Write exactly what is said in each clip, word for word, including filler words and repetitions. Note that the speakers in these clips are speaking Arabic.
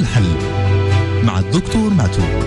الحل مع الدكتور معتوق.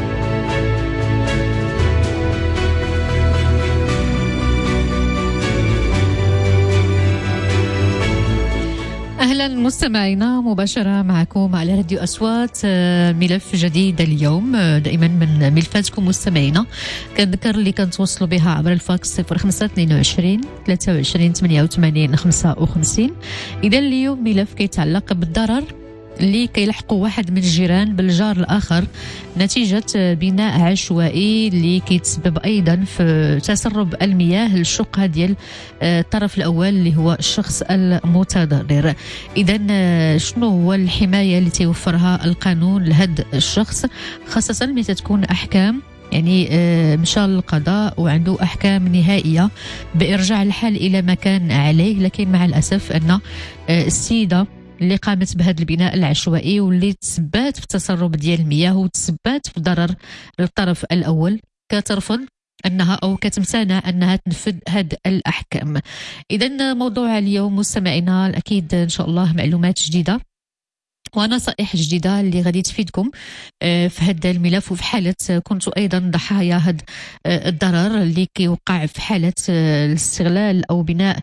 أهلا مستمعينا، مباشرة معكم على راديو أصوات، ملف جديد اليوم دائما من ملفاتكم مستمعينا. كنذكر اللي كنتوصلوا بها عبر الفاكس صفر خمسة اثنين وعشرين ثلاثة وعشرين ثمانية وثمانين خمسة وخمسين. إذا اليوم ملف كيتعلق بالضرر اللي كيلحقوا واحد من الجيران بالجار الآخر نتيجة بناء عشوائي اللي كيتسبب أيضا في تسرب المياه للشقة ديال الطرف الأول اللي هو الشخص المتضرر. إذا شنو هو الحماية اللي تيوفرها القانون لهذا الشخص، خاصة متى تكون أحكام يعني مشى للقضاء وعنده أحكام نهائية بإرجاع الحال إلى ما كان عليه، لكن مع الأسف أن السيدة اللي قامت بهذا البناء العشوائي واللي تسبات في التسرب ديال المياه وتسبات في ضرر للطرف الأول كترفض أنها أو كتمتنع أنها تنفذ هذه الأحكام. إذن موضوع اليوم مستمعينا أكيد إن شاء الله معلومات جديدة ونصائح جديدة اللي غادي تفيدكم في هذا الملف، وفي حالة كنتوا أيضا ضحايا هذا الضرر اللي كيوقع في حالة الاستغلال أو بناء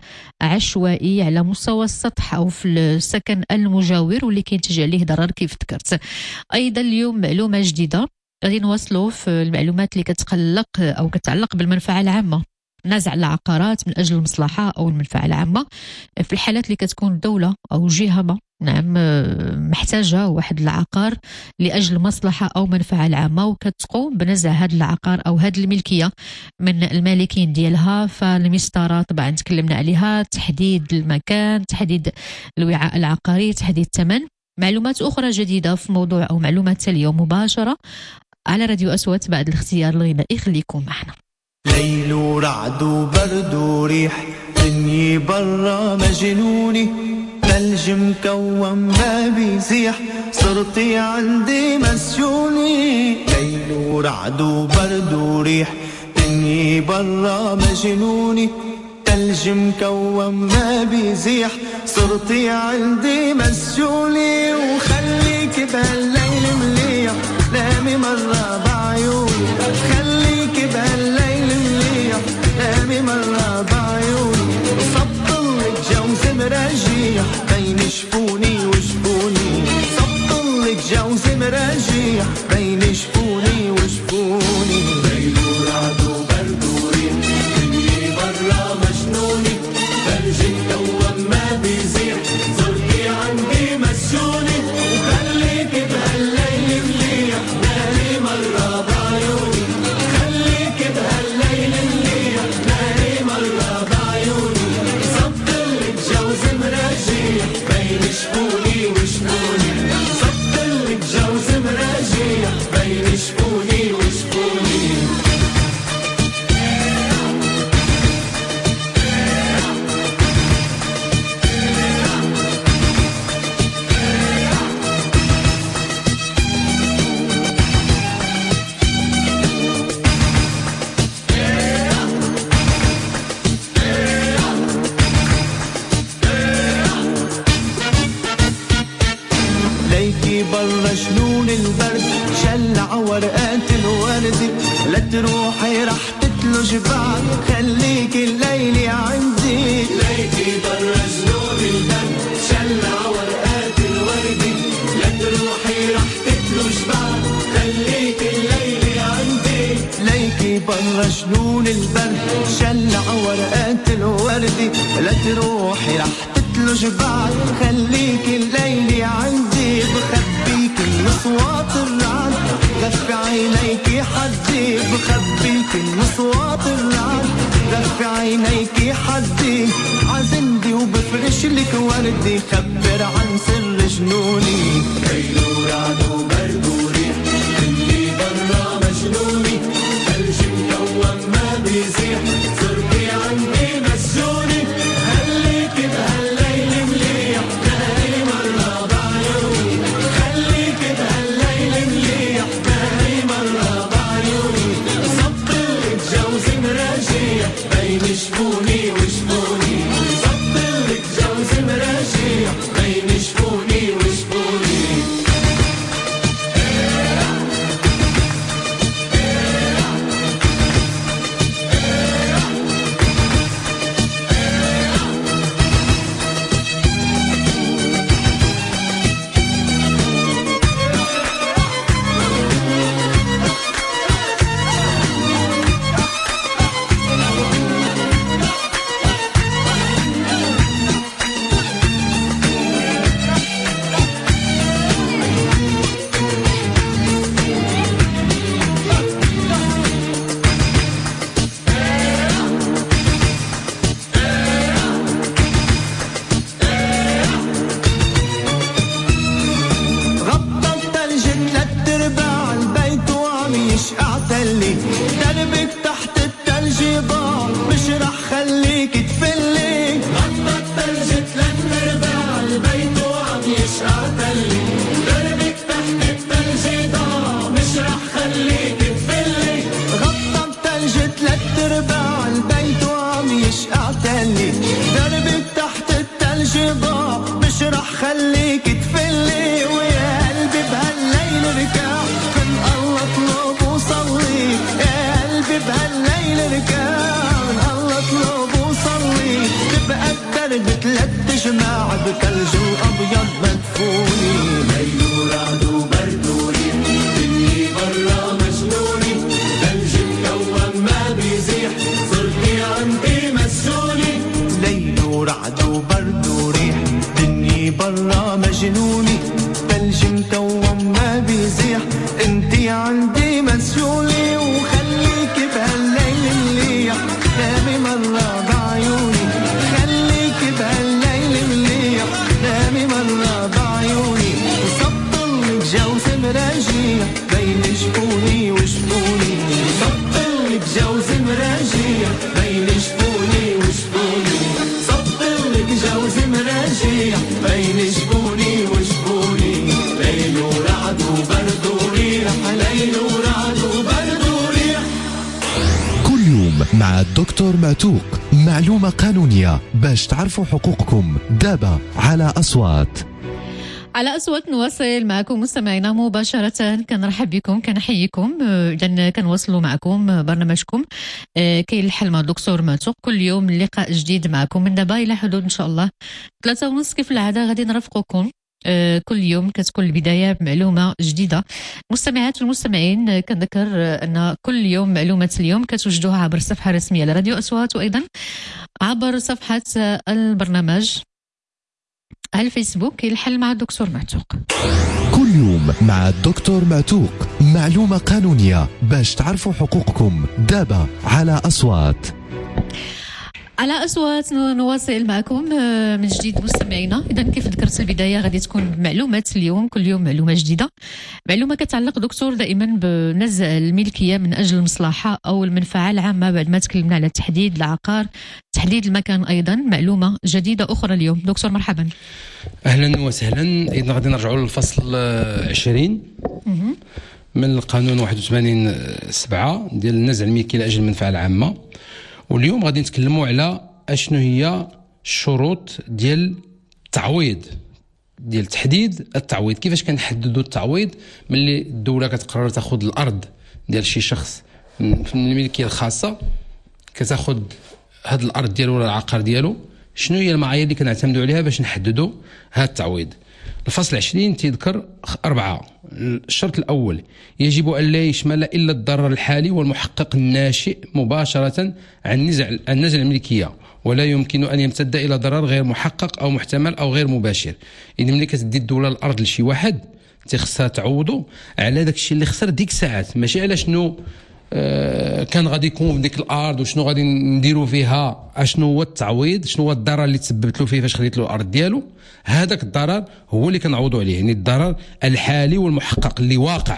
عشوائي على مستوى السطح أو في السكن المجاور واللي كينتج عليه ضرر كيف ذكرت. أيضا اليوم معلومة جديدة غادي نواصلوا في المعلومات اللي كتقلق أو كتعلق بالمنفعة العامة، نزع العقارات من أجل المصلحة أو المنفعة العامة في الحالات اللي كتكون الدولة أو جهة ما نعم محتاجة واحد العقار لأجل مصلحة أو منفعة العامة وكتقوم بنزع هذا العقار أو هذه الملكية من المالكين ديالها. فالمسطرة طبعا تكلمنا عليها، تحديد المكان، تحديد الوعاء العقاري، تحديد الثمن. معلومات أخرى جديدة في موضوع أو معلومات اليوم مباشرة على راديو أصوات بعد الاختيار الغنائي. خليكم معنا. ليل ورعد وبرد وريح، دنيا برا مجنوني، ثلج مكوم ما بيزيح، صرتي عندي مسجوني. ليل ورعد وبرد وريح، دنيا برا مجنوني، ثلج مكوم ما بيزيح، صرتي عندي مسجوني. وخليك بهالليل مليح، نامي مرة بعيوني، خليك بهالليل مليح، نامي مرة بعيوني. صبطلك جوز مراجيح بين شفوني وشفوني، صبطلك جوز مراجيح بين شفوني وشفوني. ليل ورعد وبرد وريح، دنيا برا مجنوني، ثلج مكوم ما بيزيح، صرتي عندي مسجوني. وخليك بهالليل مليح، نامي مرة بعيوني، خليك بهالليل مليح، نامي مرة بعيوني. صبطلك جوز مراجيح بين شفوني وشفوني، صبطلك جوز مراجيح بين شفوني وشفوني. ليكي برا جنون البرد، شلع ورقات الورد، لا تروحي رح تتلج بعد، خليكي الليلة عندي. ليكي برا جنون البرد، شلع ورقات الورد، لا تروحي رح تتلج بعد، خليكي الليلة عندي. ليكي برا جنون البرد، شلع ورقات الورد، لا تروحي رح تتلج بعد، خليكي الليلة عندي. بخبيك الأصوات الرعد، غفي عينيكي حدي، بخبيك الأصوات الرعد، غفي عينيكي حدي. عزندي وبفرش لك وردي، خبر عن سر جنوني. ليل ورعد وبرد وريح، دنيا برا مجنوني، ثلج مكوم ما بيزيح، صرتي عندي مسجوني. خليك بهالليل مليح، نامي مرة بعيوني، خليك بهالليل مليح، نامي مرة بعيوني. صبطلك جوز مراجيح بين شفوني وشفوني، صبطلك جوز مراجيح بين شفوني وشفوني. الجبال مش رح خليك تفلي ويا قلبي بهالليل ركع من الله اطلب وصلي يا قلبي بهالليل ركع من الله اطلب وصلي تبقى الدرب ثلاث جماع بثلج وابيض مدفوني ليل ورعد وبرد وريح دنيا برا مجنوني ثلج مكوم ما بيزيح صرتي عندي مسوني ليل ورعد وبرد وريح دنيا برا مجنوني ثلج مكوم ما بيزيح انتي عندي مسؤولي وخليك بهالليل مليح نامي مرة بعيوني خليك بهالليل مليح نامي مرة بعيوني وسطلك جوز مراجيح بين شفوني وشفوني سطلك جوز مراجيح بين شفوني وشفوني سطلك جوز مراجيح بين شفوني وشفوني ليل ورعد وبرد وريح ليل ورعد وبرد وريح. كل يوم مع الدكتور معتوق معلومة قانونية باش تعرفوا حقوقكم دابا على أصوات. على أصوات نواصل معكم مستمعينا مباشرة. كنرحب بكم كنحييكم إذا كنواصلوا معكم برنامجكم كاين الحل مع الدكتور معتوق كل يوم لقاء جديد معكم من دابا إلى حدود إن شاء الله ثلاثة ونص كيف العادة غادي نرافقكم كل يوم كتكون البداية بمعلومة جديدة. مستمعات والمستمعين كنذكر أن كل يوم معلومة اليوم كتوجدوها عبر الصفحة الرسمية لراديو أصوات وأيضا عبر صفحة البرنامج على الفيسبوك الحل مع الدكتور معتوق. كل يوم مع الدكتور معتوق معلومة قانونية باش تعرفوا حقوقكم دابا على أصوات. على أصوات نواصل معكم من جديد مستمعينا. إذا كيف ذكرت في البداية غادي تكون معلومات اليوم كل يوم معلومة جديدة معلومة كتعلق دكتور دائما بنزع الملكية من أجل المصلحة أو المنفعة العامة. بعد ما تكلمنا على تحديد العقار تحديد المكان أيضا معلومة جديدة أخرى اليوم. دكتور مرحبا. أهلا وسهلا. إذا غادي نرجعوا للفصل عشرين من القانون واحد وثمانين سبعة ديال نزع الملكية لأجل المنفعة العامة. واليوم غادي نتكلموا على اشنو هي الشروط ديال التعويض ديال تحديد التعويض. كيفاش كنحددوا التعويض ملي الدوله كتقرر تاخذ الارض ديال شي شخص في الملكيه الخاصه كتاخذ هاد الارض ديالو ولا العقار ديالو شنو هي المعايير اللي كنعتمدوا عليها باش نحددوا هاد التعويض. الفصل عشرين تيذكر أربعة. الشرط الأول يجب أن لا يشمل إلا الضرر الحالي والمحقق الناشئ مباشرة عن نزع عن نزع الملكية ولا يمكن أن يمتد إلى ضرر غير محقق أو محتمل أو غير مباشر. إذا ملي كتدي الدولة الأرض لشي واحد تخصها تعوضه على داك الشيء اللي خسر ديك الساعات ماشي على شنو آه كان غادي يكون في ديك الارض وشنو غادي نديروا فيها اشنو هو التعويض شنو هو الضرر اللي تسببت له فيه فاش خديت له الارض ديالو. هذاك الضرر هو اللي كنعوضوا عليه يعني الضرر الحالي والمحقق اللي واقع.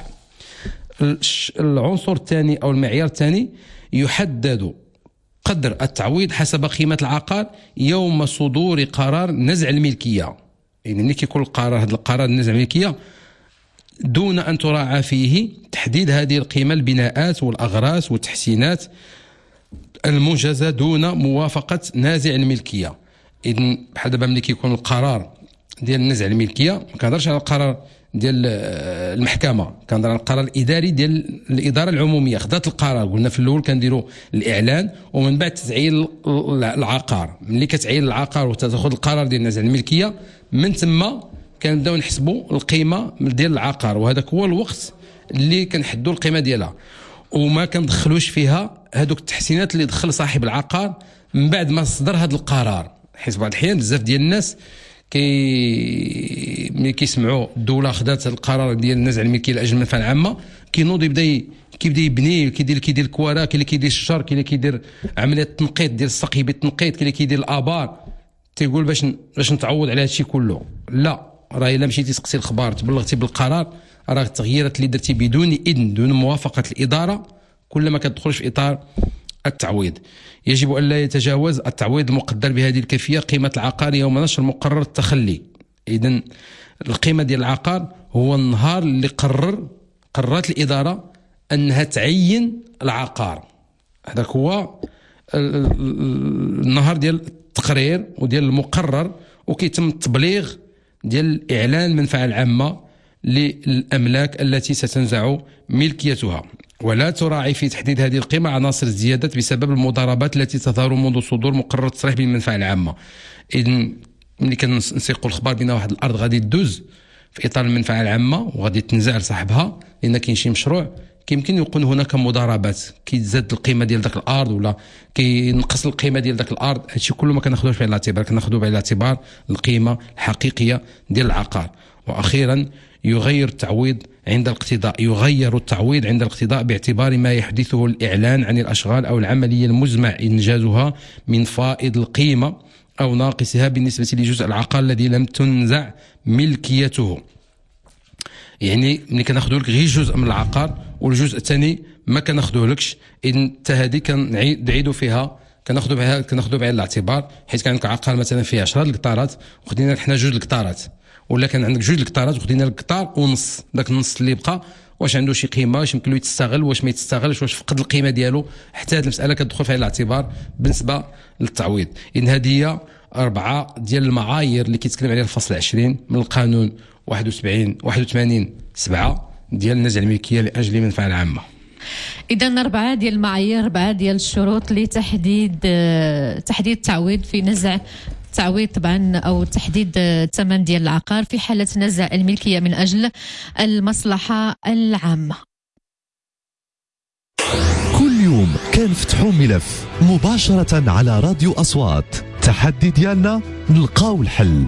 العنصر الثاني او المعيار الثاني يحدد قدر التعويض حسب قيمة العقار يوم صدور قرار نزع الملكية. يعني ملي كيكون القرار هذا القرار نزع الملكية دون أن تراعى فيه تحديد هذه القيمة البناءات والأغراس والتحسينات المنجزة دون موافقة نازع الملكية. إذن بحال دابا ملي كيكون القرار ديال نزع الملكية ما كنهضرش على القرار ديال المحكمة كنهضر على القرار الإداري ديال الإدارة العمومية خدات القرار. قلنا في الأول كنديروا الإعلان ومن بعد تتعين العقار. ملي كتعين العقار وتاخذ القرار ديال نزع الملكية من ثم كنبداو نحسبوا القيمه ديال العقار وهذاك هو الوقت اللي كنحدوا القيمه ديالها وما كندخلوش فيها هذوك التحسينات اللي دخل صاحب العقار من بعد ما صدر هذا القرار. حيت بعض الأحيان بزاف ديال الناس كي ملي كيسمعوا الدوله خدات القرار ديال نزع الملكيه لاجل المنفعه العامه كينوض يبدا كيبدا يبني كيدير كيدير الكوارا كاين اللي كيدير الشجر كاين اللي كيدير عمليه التنقيط ديال السقي بالتنقيط كاين اللي كيدير الابار تيقول باش باش نتعوض على هادشي كله. لا راه الا مشيتي تسقسي الخبار تبلغتي بالقرار راه التغييرات اللي درتي بدون اذن دون موافقه الاداره كل ما كتدخلش في اطار التعويض. يجب ان لا يتجاوز التعويض المقدر بهذه الكيفيه قيمه العقار يوم نشر مقرر التخلي. اذا القيمه ديال العقار هو النهار اللي قرر قررت الاداره انها تعين العقار. هذاك هو النهار ديال التقرير وديال المقرر وكيتم التبليغ ديال اعلان المنفعه العامه للاملاك التي ستنزع ملكيتها، ولا تراعي في تحديد هذه القيمه عناصر الزياده بسبب المضاربات التي تظهر منذ صدور مقرر التصريح بالمنفعه العامه. اذن ملي كنسيقوا الخبر بان واحد الارض غادي تدوز في اطار المنفعه العامه وغادي تنزع لصاحبها لان كاين شي مشروع، كيمكن يكون هناك مضاربات، كيتزاد القيمه ديال داك الارض ولا كينقص القيمه ديال داك الارض. هادشي كله ما كناخذوش بعين الاعتبار، كناخذوا بعين الاعتبار القيمه الحقيقيه ديال العقار. واخيرا يغير التعويض عند الاقتضاء يغير التعويض عند الاقتضاء باعتبار ما يحدثه الإعلان عن الأشغال أو العملية المزمع إنجازها من فائض القيمة أو ناقصها بالنسبة لجزء العقار الذي لم تنزع ملكيته. يعني ملي كناخذوا لك غير جزء من العقار والجزء الثاني ما كناخذوه لكش، إذن حتى هذه كنعيدوا فيها كناخذوا بها كناخذوا بعين الاعتبار، حيت كان عندك عقار مثلا فيه عشرة القطارات وخدينا حنا جوج القطارات، ولا كان عندك جوج القطارات وخدينا لك قطار ونص، داك النص اللي بقى واش عنده شي قيمه، واش يمكن له يتستغل، واش ما يتستغلش، واش فقد القيمه ديالو، حتى هذه المساله كتدخل في الاعتبار بالنسبه للتعويض. ان هذه هي اربعه ديال المعايير اللي كيتكلم عليها الفصل عشرين من القانون واحد وسبعين واحد وثمانين سبعة ديال نزع الملكيه لاجل المنفعه العامه. إذا أربعة ديال المعايير، أربعة ديال الشروط لتحديد تحديد التعويض في نزع تعويض طبعا أو تحديد الثمن ديال العقار في حالة نزع الملكية من أجل المصلحة العامة. كل يوم كنفتحوا ملف مباشرة على راديو أصوات، تحدي ديالنا نلقاو الحل.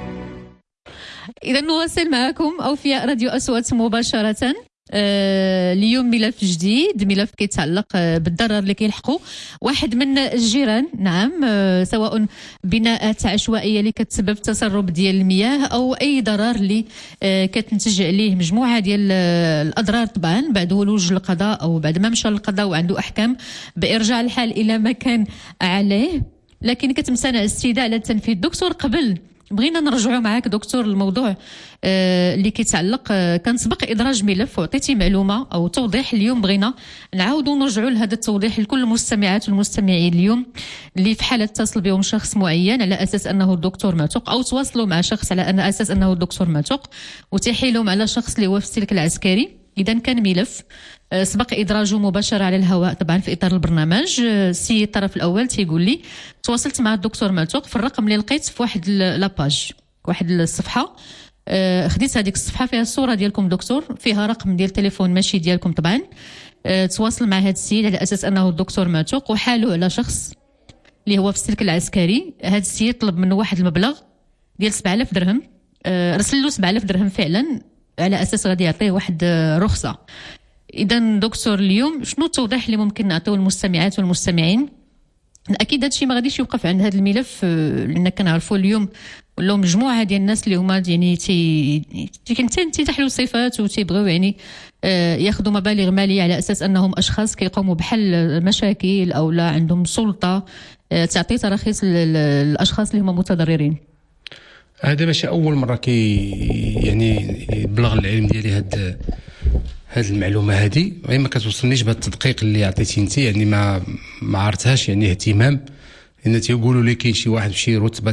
إذا نواصل معكم أوفياء راديو أصوات مباشرة. آه اليوم ملف جديد، ملف كيتعلق آه بالضرر اللي كيلحقوا واحد من الجيران، نعم، آه سواء بناءات عشوائيه اللي كتسبب تسرب ديال المياه او اي ضرر اللي آه كتنتج عليه مجموعه ديال آه الاضرار، طبعا بعد ولوج القضاء او بعد ما مشى للقضاء وعنده احكام بارجاع الحال الى ما كان عليه، لكن كتمتنع الاستيداء على التنفيذ. دكتور، قبل بغينا نرجعوا معاك دكتور الموضوع آه اللي كيتعلق آه كان سبق ادراج ملف وعطيتي معلومه او توضيح، اليوم بغينا نعاودوا نرجعوا لهذا التوضيح لكل المستمعات والمستمعين اليوم اللي في حاله اتصل بهم شخص معين على اساس انه الدكتور معتوق، او تواصلوا مع شخص على ان اساس انه الدكتور معتوق وتحيلهم على شخص اللي هو في السلك العسكري. اذا كان ملف آه سبق ادراجه مباشره على الهواء طبعا في اطار البرنامج. السي آه الطرف الاول تيقول لي تواصلت مع الدكتور معتوق في الرقم اللي لقيت في واحد لاباج، واحد الصفحه، آه خديت هذيك الصفحه فيها الصوره ديالكم دكتور، فيها رقم ديال التليفون ماشي ديالكم طبعا. آه تواصل مع هذا السيد على اساس انه الدكتور معتوق وحاله على شخص اللي هو في السلك العسكري. هذا السيد طلب منه واحد المبلغ ديال سبعة آلاف درهم، آه رسل له سبعة آلاف درهم فعلا على اساس غادي يعطيه واحد آه رخصه. اذا دكتور اليوم شنو التوضيح اللي ممكن نعطيو للمستمعات والمستمعين؟ اكيد هادشي ما غاديش يوقف عند هذا الملف، لان كنعرفوا اليوم ولاو مجموعه ديال الناس اللي هما يعني تي تيتحلوا صفات وتيبغيو يعني ياخذوا مبالغ ماليه على اساس انهم اشخاص كيقوموا بحل مشاكل او لا عندهم سلطه تعطي تراخيص للاشخاص اللي هما متضررين. هذا ماشي اول مره كي يعني يبلغ العلم ديالي هاد هاد المعلومه هذه، وهي ما كتوصلنيش بهذا التدقيق اللي عطيتي انت، يعني ما ما عرفتهاش يعني اهتمام، لان تيقولوا لي كاين شي واحد بشي رتبه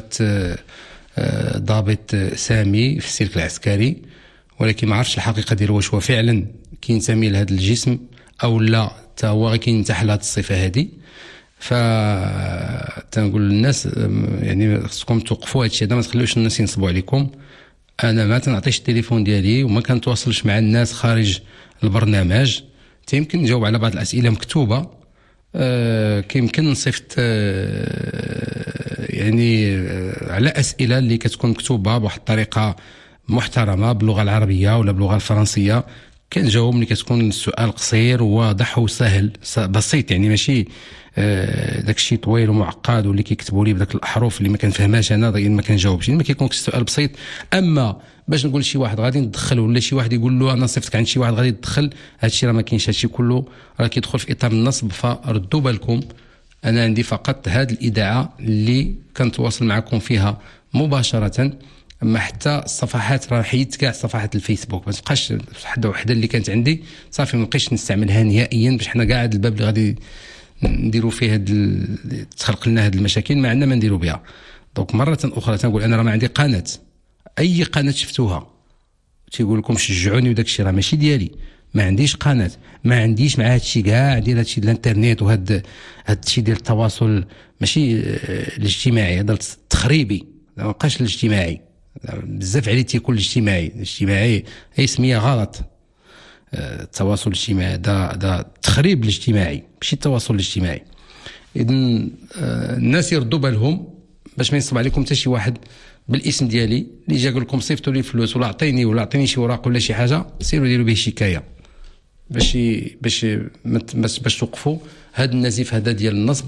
ضابط سامي في السلك العسكري، ولكن ما عرفتش الحقيقه ديالو واش هو فعلا كينتمي لهذا الجسم او لا حتى هو غير كينتحل هذه الصفه هذه. ف تنقول للناس يعني خصكم توقفوا هذا الشيء هذا، ما تخليوش الناس ينصبوا عليكم. انا ما تنعطيش التليفون ديالي وما كنتواصلش مع الناس خارج البرنامج. يمكن نجاوب على بعض الاسئله مكتوبه، أه كيمكن نصيفط أه يعني أه على اسئله اللي كتكون مكتوبه بواحد الطريقه محترمه باللغه العربيه ولا باللغه الفرنسيه، كنجاوب ملي كتكون السؤال قصير وواضح وسهل بسيط، يعني ماشي أه داك الشيء طويل ومعقد واللي كيكتبوا لي بداك الاحرف اللي ما كنفهمهاش انا ما كنجاوبش، ما كيكونش السؤال بسيط. اما باش نقول شي واحد غادي ندخل ولا شي واحد يقول له انا صيفطك عند شي واحد غادي تدخل، هادشي راه ما كاينش، هادشي كله راه كيدخل في اطار النصب. فردوا بالكم، انا عندي فقط هاد الاذاعه اللي كنتواصل معكم فيها مباشره، اما حتى الصفحات راه حيدت كاع صفحات الفيسبوك، ما تبقاش حدا وحده اللي كانت عندي صافي ما بقيتش نستعملها نهائيا، باش حنا كاع هاد الباب اللي غادي نديروا فيه هاد تخلق لنا هاد المشاكل ما عندنا ما نديروا بها. دونك مره اخرى تنقول انا راه ما عندي قناه، اي قناه شفتوها تيقول لكم شجعوني وداك الشيء راه ماشي ديالي. ما عنديش قناه، ما عنديش مع هادشي كاع ديال هادشي ديال الانترنت وهاد هادشي ديال التواصل ماشي الاجتماعي، هذا التخريبي ما بقاش الاجتماعي. بزاف عليه تيكون الاجتماعي، الاجتماعي هي سميه غلط. التواصل الاجتماعي دا دا التخريب الاجتماعي ماشي التواصل الاجتماعي. اذن الناس يردوا بالهم باش ما ينصب عليكم حتى شي واحد بالاسم ديالي اللي جا قال لكم صيفطوا لي فلوس ولا عطيني ولا عطيني شي وراق ولا شي حاجه، سيروا ديروا به شكايه باش باش باش باش توقفوا هذا النزيف هذا ديال النصب.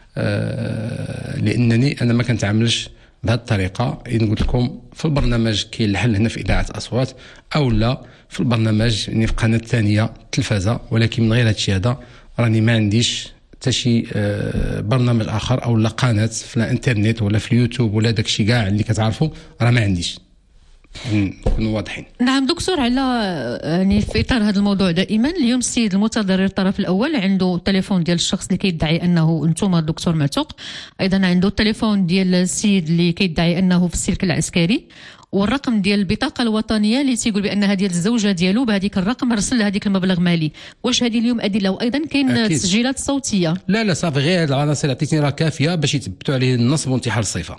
آه لانني انا ما كنتعاملش بهذه الطريقه. اذا قلت لكم في البرنامج كاين الحل هنا في اذاعه اصوات او لا في البرنامج يعني في قناه ثانيه التلفزه، ولكن من غير هادشي هذا راني ما عنديش حتى شي برنامج اخر او لا قناه في الانترنت ولا في اليوتيوب ولا داكشي كاع اللي كتعرفوا راه ما عنديش. نكونوا واضحين. نعم دكتور، على يعني في اطار هذا الموضوع دائما اليوم السيد المتضرر الطرف الاول عنده التليفون ديال الشخص اللي كيدعي انه انتم الدكتور معتوق، ايضا عنده التليفون ديال السيد اللي كيدعي انه في السلك العسكري، والرقم ديال البطاقه الوطنيه اللي تيقول بانها ديال الزوجه ديالو بهذيك الرقم رسل هذيك المبلغ مالي. واش هذه اليوم ادله؟ وايضا كاين تسجيلات صوتيه. لا لا صافي، غير هذه العناصر اللي عطيتيني راه كافيه باش يثبتوا عليه النصب وانتحال الصفه.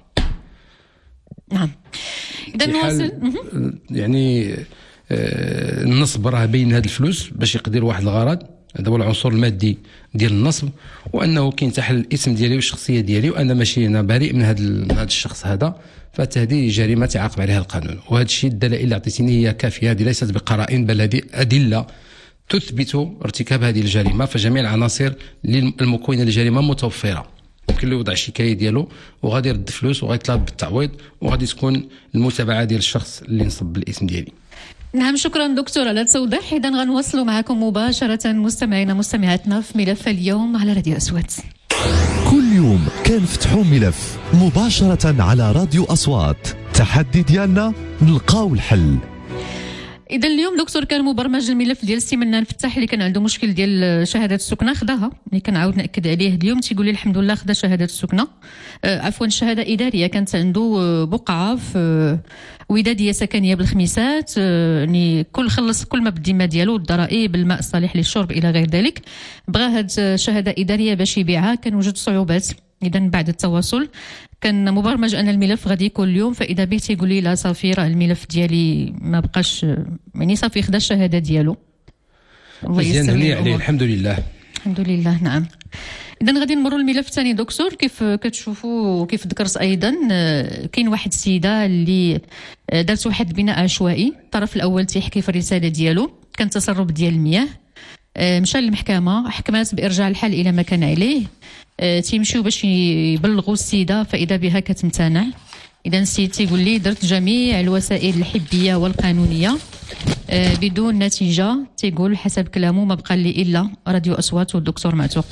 نعم. اذا نواصل. يعني آه النصب راه بين هاد الفلوس باش يقدر واحد الغرض، هذا هو العنصر المادي ديال النصب، وانه كينتحل الاسم ديالي والشخصيه ديالي، وانا ماشي انا بريء من هذا من هذا الشخص هذا، فهذه جريمه تعاقب عليها القانون. وهذا الشيء الدلائل اللي عطيتيني هي كافيه، هذه ليست بقرائن بل هذه ادله تثبت ارتكاب هذه الجريمه، فجميع العناصر المكونه للجريمه متوفره. يمكن له يوضع الشكايه ديالو وغادي يرد فلوس وغيطلب بالتعويض وغادي تكون المتابعه ديال الشخص اللي نصب بالاسم ديالي. نعم شكرا دكتور على التوضيح. اذا غنواصلوا معكم مباشره مستمعينا مستمعاتنا في ملف اليوم على راديو أصوات. كل يوم كنفتحوا ملف مباشره على راديو أصوات، تحدي ديالنا نلقاو الحل. اذا اليوم دكتور كان مبرمج الملف ديال السي منان فتاح اللي كان عنده مشكل ديال شهاده السكنه، خداها اللي كنعاود ناكد عليه اليوم، تيقول لي الحمد لله خدا شهاده السكنه، آه عفوا شهاده اداريه، كانت عنده بقعه في وداديه سكنيه بالخميسات، آه يعني كل خلص كل ما بالذمه ديالو، الضرائب، الماء الصالح للشرب الى غير ذلك، بغى هاد شهاده اداريه باش يبيعها، كان وجد صعوبات. اذا بعد التواصل كان مبرمج انا الملف غادي يكون اليوم، فاذا به تيقول لي لا صافي راه الملف ديالي ما بقاش، يعني صافي خدا الشهاده ديالو. الله يسر عليه الحمد لله. الحمد لله. نعم. اذا غادي نمروا للملف الثاني دكتور. كيف كتشوفوا كيف ذكرت ايضا كاين واحد السيده اللي دارت واحد البناء عشوائي، الطرف الاول تيحكي في الرساله ديالو كان تسرب ديال المياه، مشى للمحكمه حكمات بارجاع الحال الى ما كان عليه، تيمشيو باش يبلغوا السيده فاذا بها كتمتنع. اذا السيد تيقول لي درت جميع الوسائل الحبيه والقانونيه بدون نتيجه، تيقول حسب كلامه ما بقى لي الا راديو أصوات والدكتور معتوق.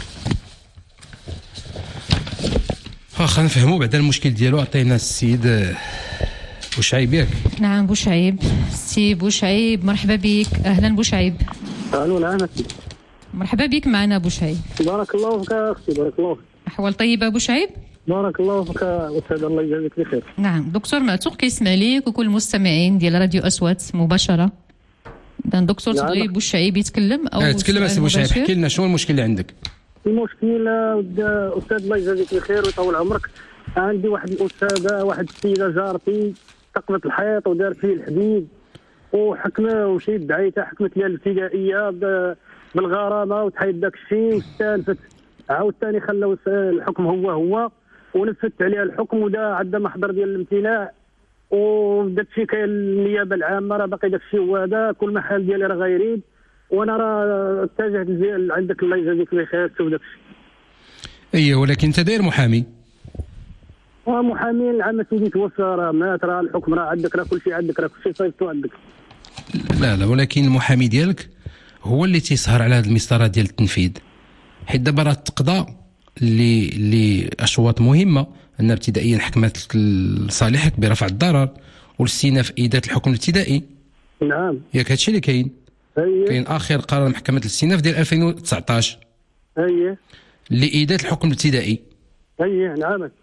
واخا نفهموا بعدا المشكل ديالو. عطينا السيد بوشعيب ياك؟ نعم بوشعيب. سي بوشعيب مرحبا بك. اهلا بوشعيب. الو نعم مرحبا بك معنا بوشعيب. بارك الله فيك اختي. بارك الله فيك. احوال طيبه بوشعيب؟ بارك الله فيك استاذ، الله يجازيك بخير. نعم دكتور معتوق كيسمع ليك وكل المستمعين ديال راديو أصوات مباشره. اذا دكتور تبغي بوشعيب يتكلم او تكلم اسي بوشعيب، احكي لنا شنو المشكل اللي عندك؟ المشكل استاذ الله يجازيك بخير ويطول عمرك، عندي واحد الاستاذه واحد السيده جارتي ثقبت الحيط ودار فيه الحديد وحكمه وشي دعيتها حكمت لها الابتدائيه بالغرامه وتحيد داك الشيء واستانفت، عاود ثاني خلاو الحكم هو هو ونفذت عليها الحكم ودا عندها محضر ديال الامتناع وداك الشيء كاين النيابه العامه راه باقي داك الشيء هو هذا، كل محل ديالي راه غايرين وانا راه اتجهت عندك الله يجازيك بخير تشوف داك الشيء. ايه ولكن انت داير محامي؟ اه محامي العام سيدي توفى راه مات، راه الحكم راه عندك، راه كل شيء عندك، راه كل شيء صيفطو عندك. لا لا ولكن المحامي ديالك هو اللي تيسهر على هذه المسطره ديال التنفيذ، حيت دابا راه التقضاء اللي اللي اشواط مهمه ان ابتدائيا حكمت لصالحك برفع الضرر والاستئناف ايداع الحكم الابتدائي. نعم ياك هادشي اللي كاين. اييه كاين اخر قرار محكمه الاستئناف ديال ألفين وتسعطاش اييه لايداع الحكم الابتدائي. اييه نعم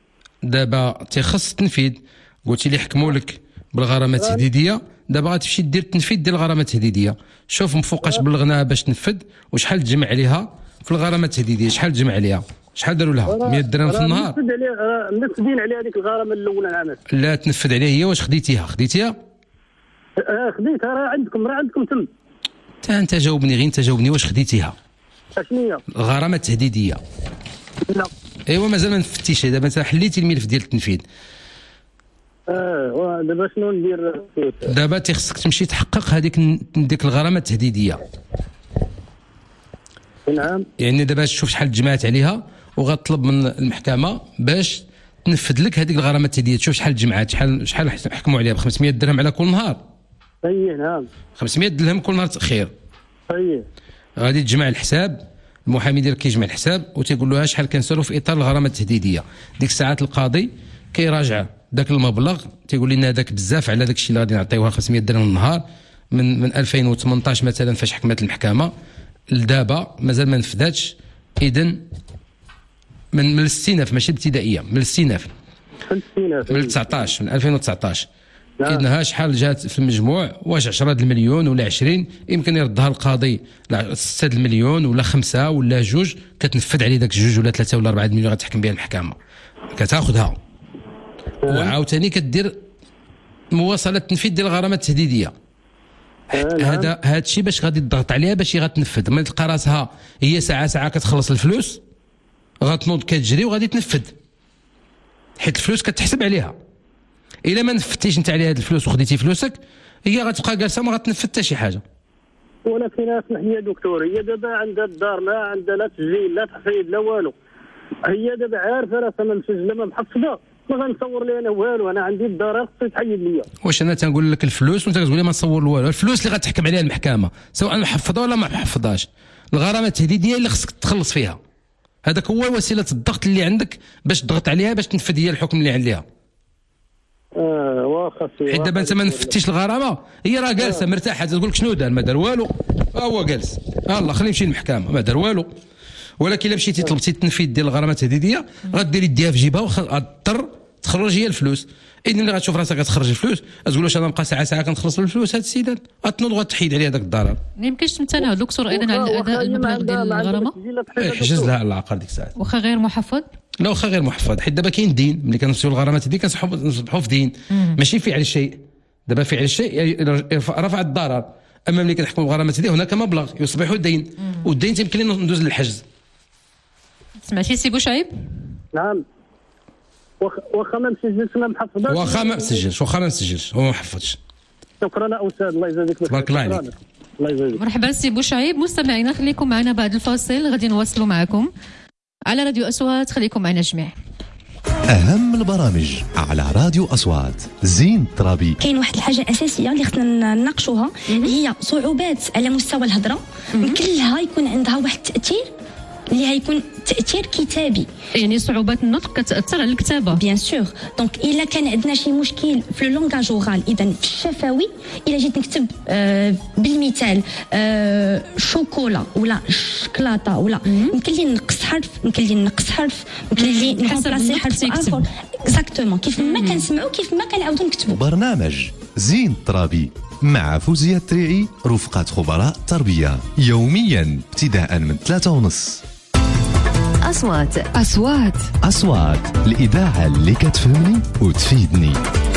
دابا تيخص التنفيذ. قلتي لي حكموا لك بالغرامه التهديديه، دابا غتمشي دير التنفيذ ديال الغرامه التهديديه. شوف مفوقاش بلغناها باش تنفذ وشحال تجمع عليها في الغرامه التهديديه، شحال تجمع عليها، شحال داروا لها مية درهم في النهار. نفذ عليها منفذين عليها هذيك الغرامه الاولى العام. لا تنفذ عليها هي. واش خديتيها خديتيها اه خديتها، راه عندكم راه عندكم تم. تا انت جاوبني، غير انت جاوبني واش خديتيها اشنو هي الغرامه التهديديه؟ لا ايوا مازال ما نفتيش. دابا انت حليتي الملف ديال التنفيذ. اه دابا شنو ندير؟ دابا تيخصك تمشي تحقق هذيك ديك الغرامه التهديديه. نعم. يعني دابا تشوف شحال تجمعت عليها وغتطلب من المحكمه باش تنفذ لك هذيك الغرامه التهديديه. تشوف شحال تجمعات، شحال شحال حكموا عليها ب خمسمية درهم على كل نهار. اي نعم. خمسمية درهم كل نهار تاخير. اي غادي تجمع الحساب، المحامي ديالك كيجمع الحساب وتيقول له شحال كنسالو في اطار الغرامه التهديديه. ديك الساعات القاضي كيراجع ذاك المبلغ، تيقول لنا هذاك بزاف على داك الشيء اللي غادي نعطيوها خمسمية درهم النهار. من من ألفين وثمنطاش مثلا فاش حكمت المحكمه لدابا مازال ما نفذاتش. اذا من من الاستئناف ماشي ابتدائيه، من الاستئناف من تسعطاش من ألفين وتسعطاش. إذنها شحال جات في المجموع؟ واش عشرة المليون ولا عشرين؟ يمكن يردها القاضي ستة المليون ولا خمسة ولا جوج، كتنفذ عليه داك جوج ولا ثلاثة ولا أربعة المليون غتحكم بها المحكمة، كتاخذها وعاوتاني كدير مواصلة التنفيذ ديال الغرامة التهديدية. هذا هذا الشيء باش غادي تضغط عليها باش هي غتنفذ. ما تلقى راسها هي ساعة ساعة كتخلص الفلوس غتنوض كتجري وغادي تنفذ، حيت الفلوس كتحسب عليها. الا ما نفذتيش انت عليها هاد الفلوس وخديتي فلوسك هي غتبقى جالسه ما غتنفذ حتى شي حاجه. ولكن اسمح لي يا دكتور، هي دابا عندها الدار ما عندها لا تسجيل لا تحفيظ لا والو. هي دابا عارفه راسها ما مسجله ما محفظه، ما غنصور لي انا والو. انا عندي الدار خصها تحيد ليا. واش انا تنقول لك الفلوس وانت كتقول لي ما نصور والو؟ الفلوس اللي غتحكم عليها المحكمه سواء محفظه ولا ما محفظاش، الغرامه التهديديه اللي خصك تخلص فيها. هذاك هو وسيله الضغط اللي عندك باش تضغط عليها باش تنفذ هي الحكم اللي عليها. اه واخا سي حيت دابا انت ما نفتيش الغرامه، هي راه جالسه مرتاحه تقول لك شنو دار؟ ما دار والو، ها هو جالس الله خليه يمشي للمحكمه ما دار والو. ولكن الا مشيتي طلبتي التنفيذ ديال الغرامه التهديديه غديري يديها في جيبها وغتضطر تخرج هي الفلوس. اذا ملي غتشوف راسك كتخرج الفلوس تقول واش انا نبقى ساعه ساعه كنخلص الفلوس؟ هاد السيدات غتنوض وغتحيد عليها داك الضرر. ما يمكنش تمتنع دكتور ايضا على الاداء المبلغ ديال الغرامه؟ حجز لها العقار ديك الساعه واخا غير محفظ؟ لا واخا غير محفظ، حيت دابا كاين دين. ملي كنمسيو الغرامات هذيك كنصبحوا في دين ماشي فعل الشيء. دابا فعل الشيء رفع الضرر، اما ملي كنحكموا الغرامات هذه هناك مبلغ يصبح دين، والدين تيمكن لنا ندوز للحجز. سمعتي سي بوشعيب؟ نعم. واخا ما مسجلش ما محفظاش، واخا ما مسجلش واخا ما مسجلش هو ما حفظش. شكرا استاذ، الله يجازيك بخير. تبارك الله عليك. الله يجازيك. مرحبا سي بوشعيب. مستمعينا خليكم معنا بعد الفاصل، غادي نواصلوا معكم على راديو أصوات. خليكم معنا جميع. أهم البرامج على راديو أصوات. زين ترابي. كاين واحد الحاجة أساسية اللي خصنا نناقشوها، هي صعوبات على مستوى الهضرة. يمكن لها يكون عندها واحد التأثير اللي هيكون تأثير كتابي، يعني صعوبات النطق كتأثر على الكتابة بيان سور. دونك إلا كان عندنا شي مشكل في اللونغاج اورال، إذا في الشفوي إلا جيت نكتب آه بالمثال آه شوكولا ولا شكلاطة ولا يمكن لي نقص حرف، يمكن لي نقص حرف، يمكن لي نحسب حرف آخر. اكزاكتومون كيف ما كنسمعوا كيف ما كنعاودوا نكتبوا. برنامج زين ترابي مع فوزية التريعي رفقة خبراء التربية، يوميا ابتداء من ثلاثة ونص. أصوات أصوات أصوات الإذاعة اللي كتفهمني وتفيدني.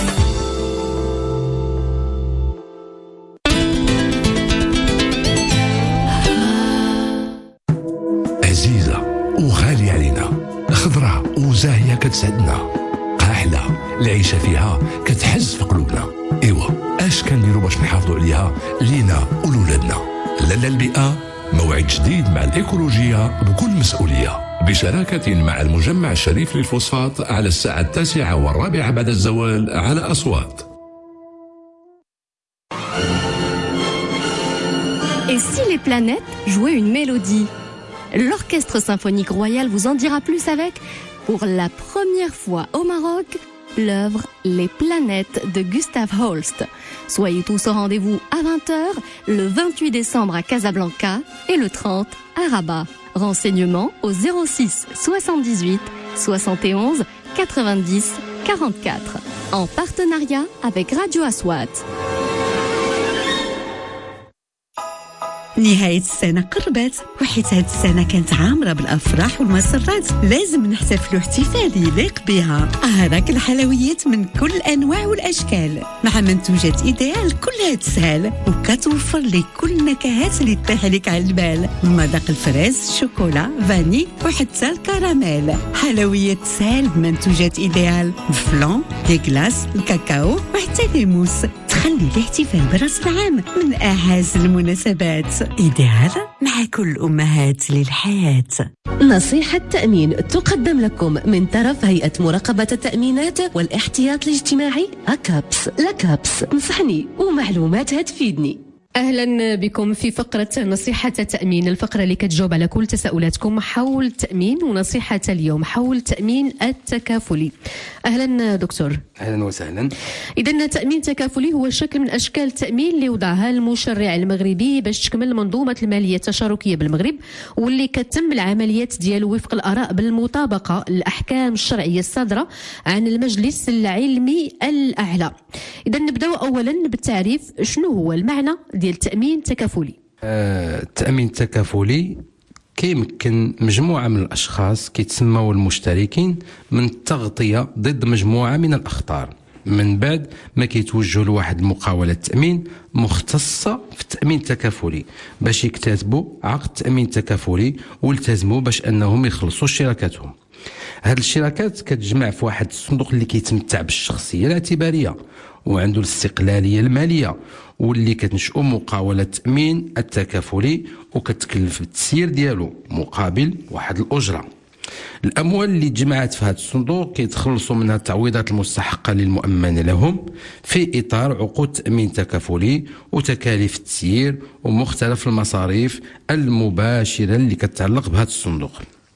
عزيزة وغالية علينا، خضرة وزاهية كتسعدنا، قاحلة العيشة فيها كتحز في قلوبنا. إيوا اش كنديروا باش نحافظوا عليها لينا ولولادنا؟ لالا البيئة موعد جديد مع الإيكولوجية بكل مسؤولية، بشراكة مع المجمع الشريف للفوسفات على الساعة التاسعة والرابعة بعد الزوال على أصوات. Et si les planètes jouaient une mélodie? L'Orchestre Symphonique Royal vous en dira plus avec, pour la première fois au Maroc, l'œuvre Les Planètes de Gustav Holst. Soyez tous au rendez-vous à vingt heures le vingt-huit décembre à Casablanca et le trente à Rabat. Renseignements au zéro six soixante-dix-huit soixante et onze quatre-vingt-dix quarante-quatre. En partenariat avec Radio Aswat. نهاية السنة قربت، وحيت هاد السنة كانت عامرة بالأفراح والمسرات لازم نحتفلوا احتفال يليق بها. أراك الحلويات من كل الأنواع والأشكال مع منتوجات إيديال كلها تسهل وكتوفر لك كل النكهات اللي تطيح لك على البال، مذاق الفريز، الشوكولا، فاني وحتى الكراميل. حلويات تسهل بمنتوجات إيديال، الفلان، لي كلاس، الكاكاو وحتى لي موس. تخلي الاحتفال براس العام من أعز المناسبات. إيديال مع كل الأمهات للحياة. نصيحة تأمين تقدم لكم من طرف هيئة مراقبة التأمينات والاحتياط الاجتماعي أكابس. لكابس نصحني ومعلومات هتفيدني. أهلا بكم في فقرة نصيحة التأمين، الفقرة اللي كتجاوب على كل تساؤلاتكم حول التأمين، ونصيحة اليوم حول التأمين التكافلي. أهلا دكتور. أهلا وسهلا. إذن التأمين التكافلي هو شكل من أشكال التأمين اللي وضعها المشرع المغربي باش تكمل منظومة المالية التشاركية بالمغرب، واللي كتم العمليات ديالو وفق الآراء بالمطابقة للأحكام الشرعية الصادرة عن المجلس العلمي الأعلى. إذن نبدأ أولا بالتعريف، شنو هو المعنى ديال التأمين التكافلي؟ آه، التأمين التكافلي كيمكن مجموعة من الأشخاص كيتسموا المشتركين من التغطية ضد مجموعة من الأخطار، من بعد ما كيتوجهوا لواحد المقاولة تأمين مختصة في التأمين التكافلي باش يكتاتبوا عقد تأمين تكافلي والتزموا باش أنهم يخلصوا شراكاتهم. هاد الشراكات كتجمع في واحد الصندوق اللي كيتمتع بالشخصية الاعتبارية وعنده الاستقلالية المالية، واللي كتنشئوا مقاولة التأمين التكافلي وكتكلف بالتسيير ديالو مقابل واحد الأجرة. الأموال اللي تجمعات في هذا الصندوق كيتخلصوا منها التعويضات المستحقة للمؤمن لهم في إطار عقود تأمين تكافلي وتكاليف التسيير ومختلف المصاريف المباشرة اللي كتتعلق بهذا الصندوق.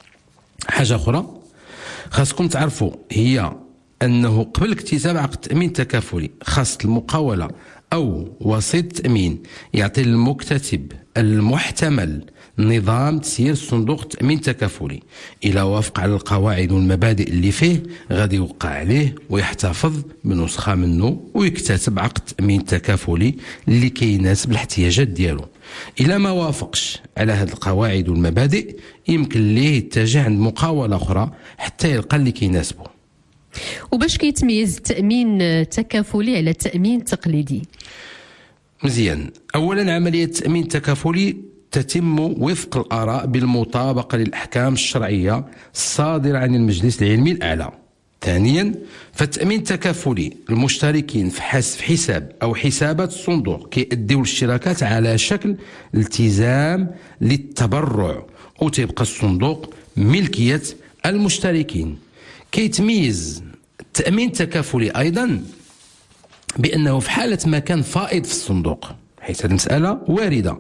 حاجة أخرى خاصكم تعرفوا هي أنه قبل اكتساب عقد تأمين تكافلي خاص المقاولة أو وسيط تأمين يعطي للمكتتب المحتمل نظام تسيير صندوق تأمين تكافلي. إلى وافق على القواعد والمبادئ اللي فيه غادي يوقع عليه ويحتفظ بنسخة منه ويكتتب عقد تأمين تكافلي اللي كيناسب الاحتياجات ديالو. إلى ما وافقش على هذه القواعد والمبادئ يمكن ليه يتجه عند مقاولة أخرى حتى يلقى اللي كيناسبه. وباش كيتميز التأمين التكافلي على التأمين التقليدي؟ مزيان، أولا عملية التأمين التكافلي تتم وفق الآراء بالمطابقة للأحكام الشرعية الصادرة عن المجلس العلمي الأعلى. ثانيا، فالتأمين التكافلي المشتركين في حساب أو حسابات الصندوق كيأديو الاشتراكات على شكل التزام للتبرع وتبقى الصندوق ملكية المشتركين. كيتميز التأمين التكافلي أيضا بأنه في حالة ما كان فائض في الصندوق، حيث هذه المسألة واردة،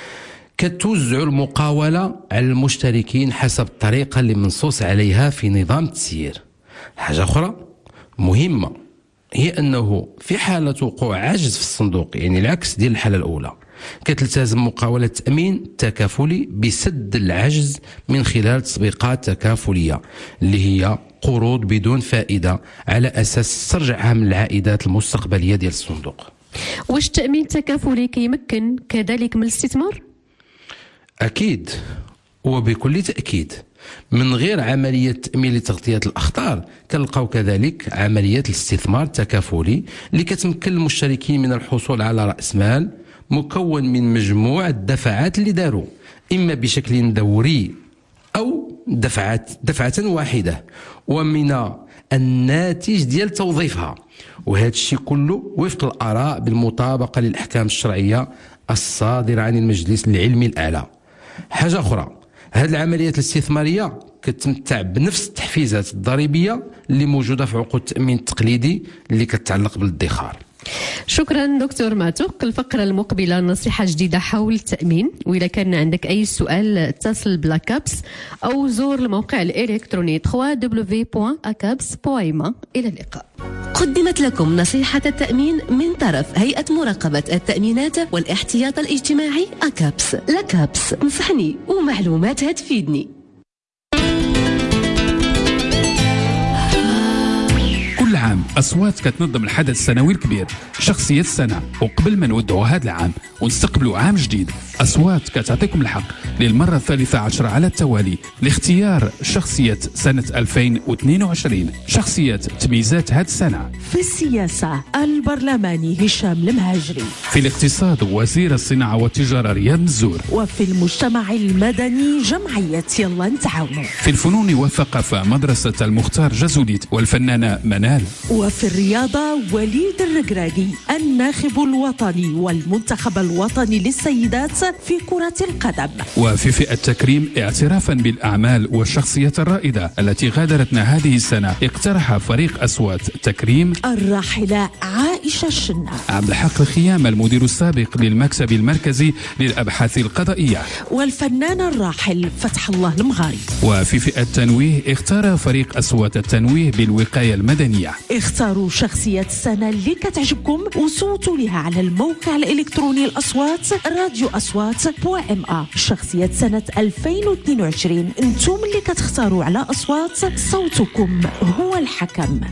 كتوزع المقاولة على المشتركين حسب الطريقة اللي منصوص عليها في نظام التسيير. حاجة أخرى مهمة هي أنه في حالة وقوع عجز في الصندوق، يعني العكس ديال الحالة الأولى، كتلتزم مقاولة التأمين التكافلي بسد العجز من خلال تطبيقات تكافلية اللي هي قروض بدون فائدة على أساس استرجعها من العائدات المستقبلية ديال الصندوق. واش التأمين التكافلي كيمكن كذلك من الاستثمار؟ أكيد وبكل تأكيد. من غير عملية تأمين لتغطية الأخطار كنلقاو كذلك عملية الاستثمار التكافلي اللي كتمكن المشتركين من الحصول على رأس مال مكون من مجموعة دفعات اللي داروا إما بشكل دوري أو دفعات دفعة واحدة ومن الناتج ديال توظيفها، وهذا الشيء كله وفق الآراء بالمطابقة للأحكام الشرعية الصادرة عن المجلس العلمي الأعلى. حاجة أخرى، هذه العمليات الاستثمارية كتمتع بنفس التحفيزات الضريبية اللي موجودة في عقود التأمين التقليدي اللي كتعلق بالادخار. شكرا دكتور معتوق. الفقرة المقبلة نصيحة جديدة حول التأمين، وإذا كان عندك أي سؤال اتصل بلاكابس أو زور الموقع الإلكتروني دبليو دبليو دبليو دوت أكابس دوت إم. إلى اللقاء. قدمت لكم نصيحة التأمين من طرف هيئة مراقبة التأمينات والاحتياط الاجتماعي أكابس. لكابس نصحني ومعلومات هتفيدني. كل عام أصوات كتنظم الحدث السنوي الكبير شخصية السنة، وقبل ما نودعوا هذا العام ونستقبلوا عام جديد أصوات كتعطيكم الحق للمرة الثالثة عشر على التوالي لاختيار شخصية سنة ألفين واثنين وعشرين، شخصية تميزات هذه السنة. في السياسة البرلماني هشام المهاجري، في الاقتصاد وزير الصناعة والتجارة رياض الزور، وفي المجتمع المدني جمعية يلا نتعاونوا، في الفنون والثقافة مدرسة المختار جازوليت والفنانة منال، وفي الرياضة وليد الرقراقي الناخب الوطني والمنتخب الوطني للسيدات في كرة القدم، وفي فئة تكريم اعترافا بالأعمال والشخصيات الرائدة التي غادرتنا هذه السنة اقترح فريق أصوات تكريم الراحلة عائشة الشنا، عبد الحق الخيام المدير السابق للمكتب المركزي للأبحاث القضائية، والفنان الراحل فتح الله المغاري. وفي فئة تنويه اختار فريق أصوات التنويه بالوقاية المدنية. اختاروا شخصية السنة اللي كتعجبكم وصوتوا لها على الموقع الإلكتروني الأصوات راديو أصوات بو ام ا. شخصية سنة ألفين واثنين وعشرين انتم اللي كتختاروا على أصوات، صوتكم هو الحكم.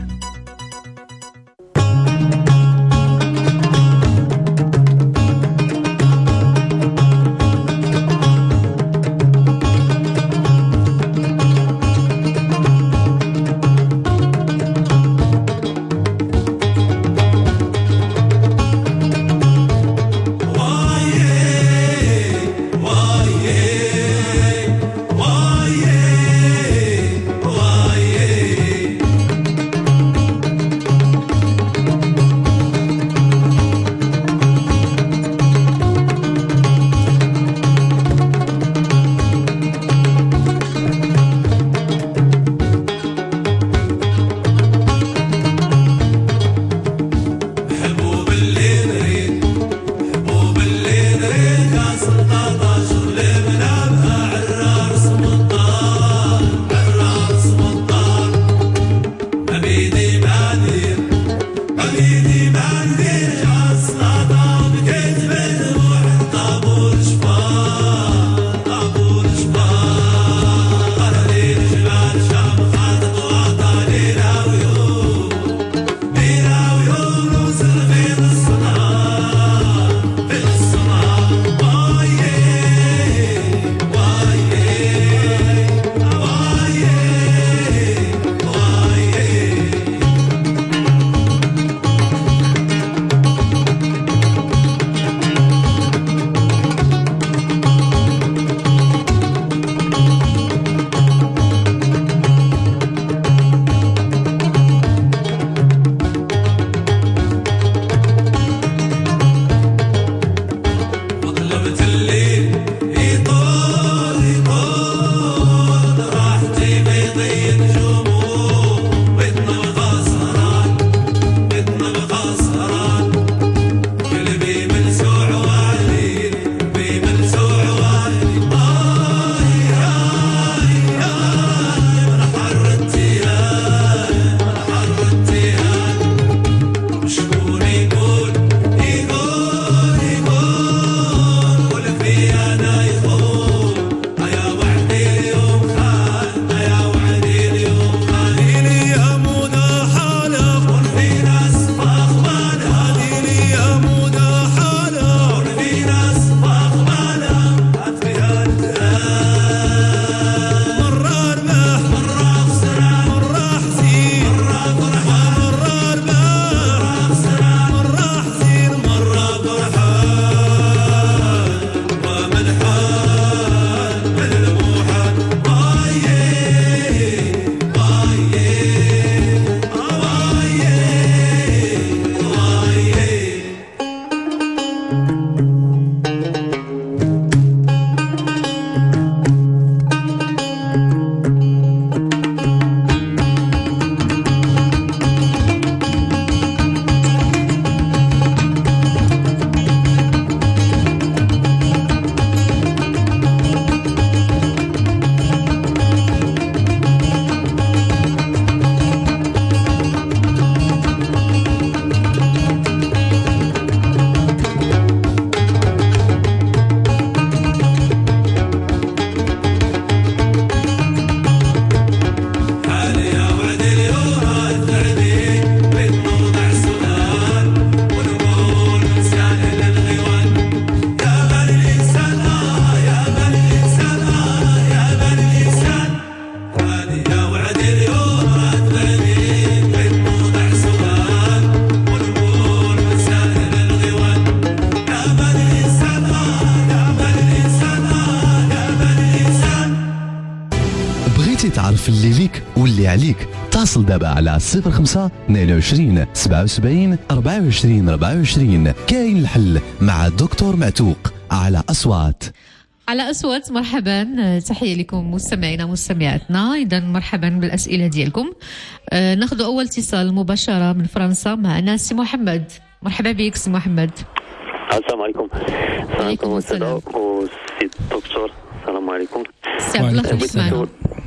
عارف اللي ليك واللي عليك. اتصل دابا على صفر خمسة اثنين وعشرين سبعة وسبعين أربعة وعشرين أربعة وعشرين. كاين الحل مع الدكتور معتوق على أصوات. على أصوات. مرحبا، تحية لكم مستمعينا مستمعاتنا. إذا مرحبا بالأسئلة ديالكم. آه ناخذ أول اتصال مباشرة من فرنسا معنا سي محمد. مرحبا بك سي محمد. السلام عليكم. وعليكم السلام. وسي الدكتور السلام عليكم. سي عبد الله خليك معنا.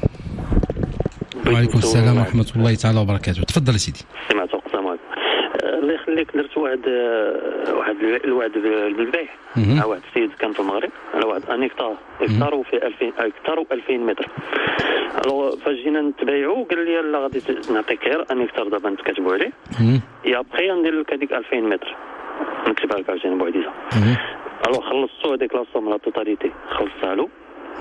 وعليكم السلام ورحمة الله تعالى وبركاته. تفضل سيدي. سمعت السلام عليكم. الله يخليك، درت واحد واحد الوعد بالبيع مع واحد السيد كان في المغرب على واحد ان هكتار هكتار وفي ألفين هكتار و2000 متر. الو فاش جينا نتبايعوا قال لي لا غادي نعطيك غير ان هكتار دابا انت كاتبوا عليه يا بخي ندير لك هذيك ألفين متر نكتبها لك عاوتاني بوحديتها. الو خلصتو هذيك لا سوم لا توتاليتي خلصتها له،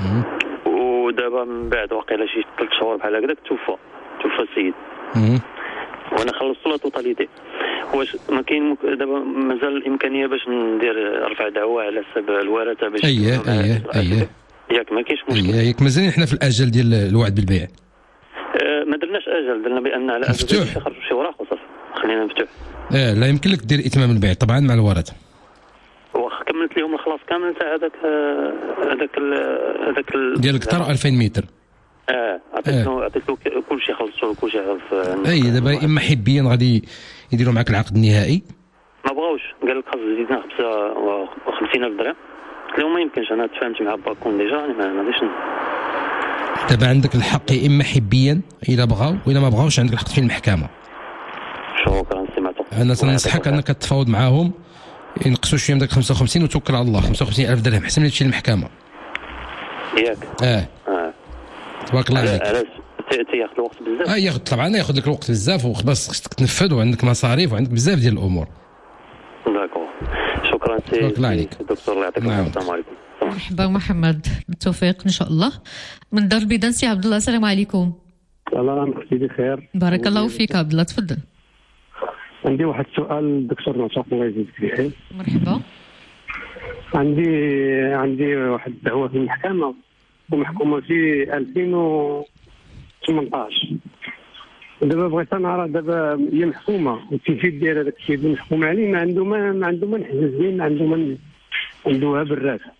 ودابا من بعد واقيلا شي ثلاث شهور بحال هكذاك توفى توفى السيد وانا خلصت لا توتاليتي. واش ما كاين دابا مازال الامكانيه باش ندير رفع دعوه على حساب الورثه باش اييه اييه اييه ياك ما كاينش مشكل. اييه ياك مازالين حنا في الاجل ديال الوعد بالبيع. أه ما درناش اجل، درنا بان على اساس يخرجوا شي اوراق وصافي خلينا مفتوح. اه لا يمكن لك دير اتمام البيع طبعا مع الورثه. واخا كملت لهم الخلاص كامل تاع هذاك هذاك هذاك ديال الكتار ألفين متر. اه عطيت له عطيت له كل شيء خلصوا كل شيء في. اي دابا اما حبيا غادي يديروا معك العقد النهائي. ما بغاوش، قال لك خاص زيدنا خمسة وخمسين ألف درهم. قلت لهم ما يمكنش، انا تفاهمت مع باكون ديجا ما غاديش. دابا عندك الحق يا اما حبيا الا بغاو والا ما بغاوش عندك الحق في المحكمه. شكرا سمعتو. انا تنصحك انك تتفاوض معاهم ينقصوا شويه من داك خمسة وخمسين وتوكل على الله. خمسة وخمسين ألف درهم حسن تمشي للمحكمه. ياك اه اه تبارك الله عليك. علاش تياخذ الوقت بزاف؟ اه ياخذ طبعا ياخذ لك الوقت بزاف وخلاص خصك تنفذ وعندك مصاريف وعندك بزاف ديال الامور. داكور شكرا سي تبارك الله عليك دكتور. الله يعطيك العافيه. السلام عليكم. مرحبا محمد، بالتوفيق ان شاء الله. من دار البيضاء سي عبد الله. السلام عليكم. سلام اختي بخير. بارك الله فيك عبد الله، تفضل. عندي واحد السؤال دكتور معتوق الله يجزيك بخير. مرحبا. عندي عندي واحد الدعوه في المحكمه ومحكومه في ألفين وثمانطاش. دابا بغيت نعرف دابا هي محكومه والتنفيذ ديال هذاك الشيء اللي محكوم عليه ما عنده ما, ما عنده ما نحجز به، ما عنده ما عندها بالراتب.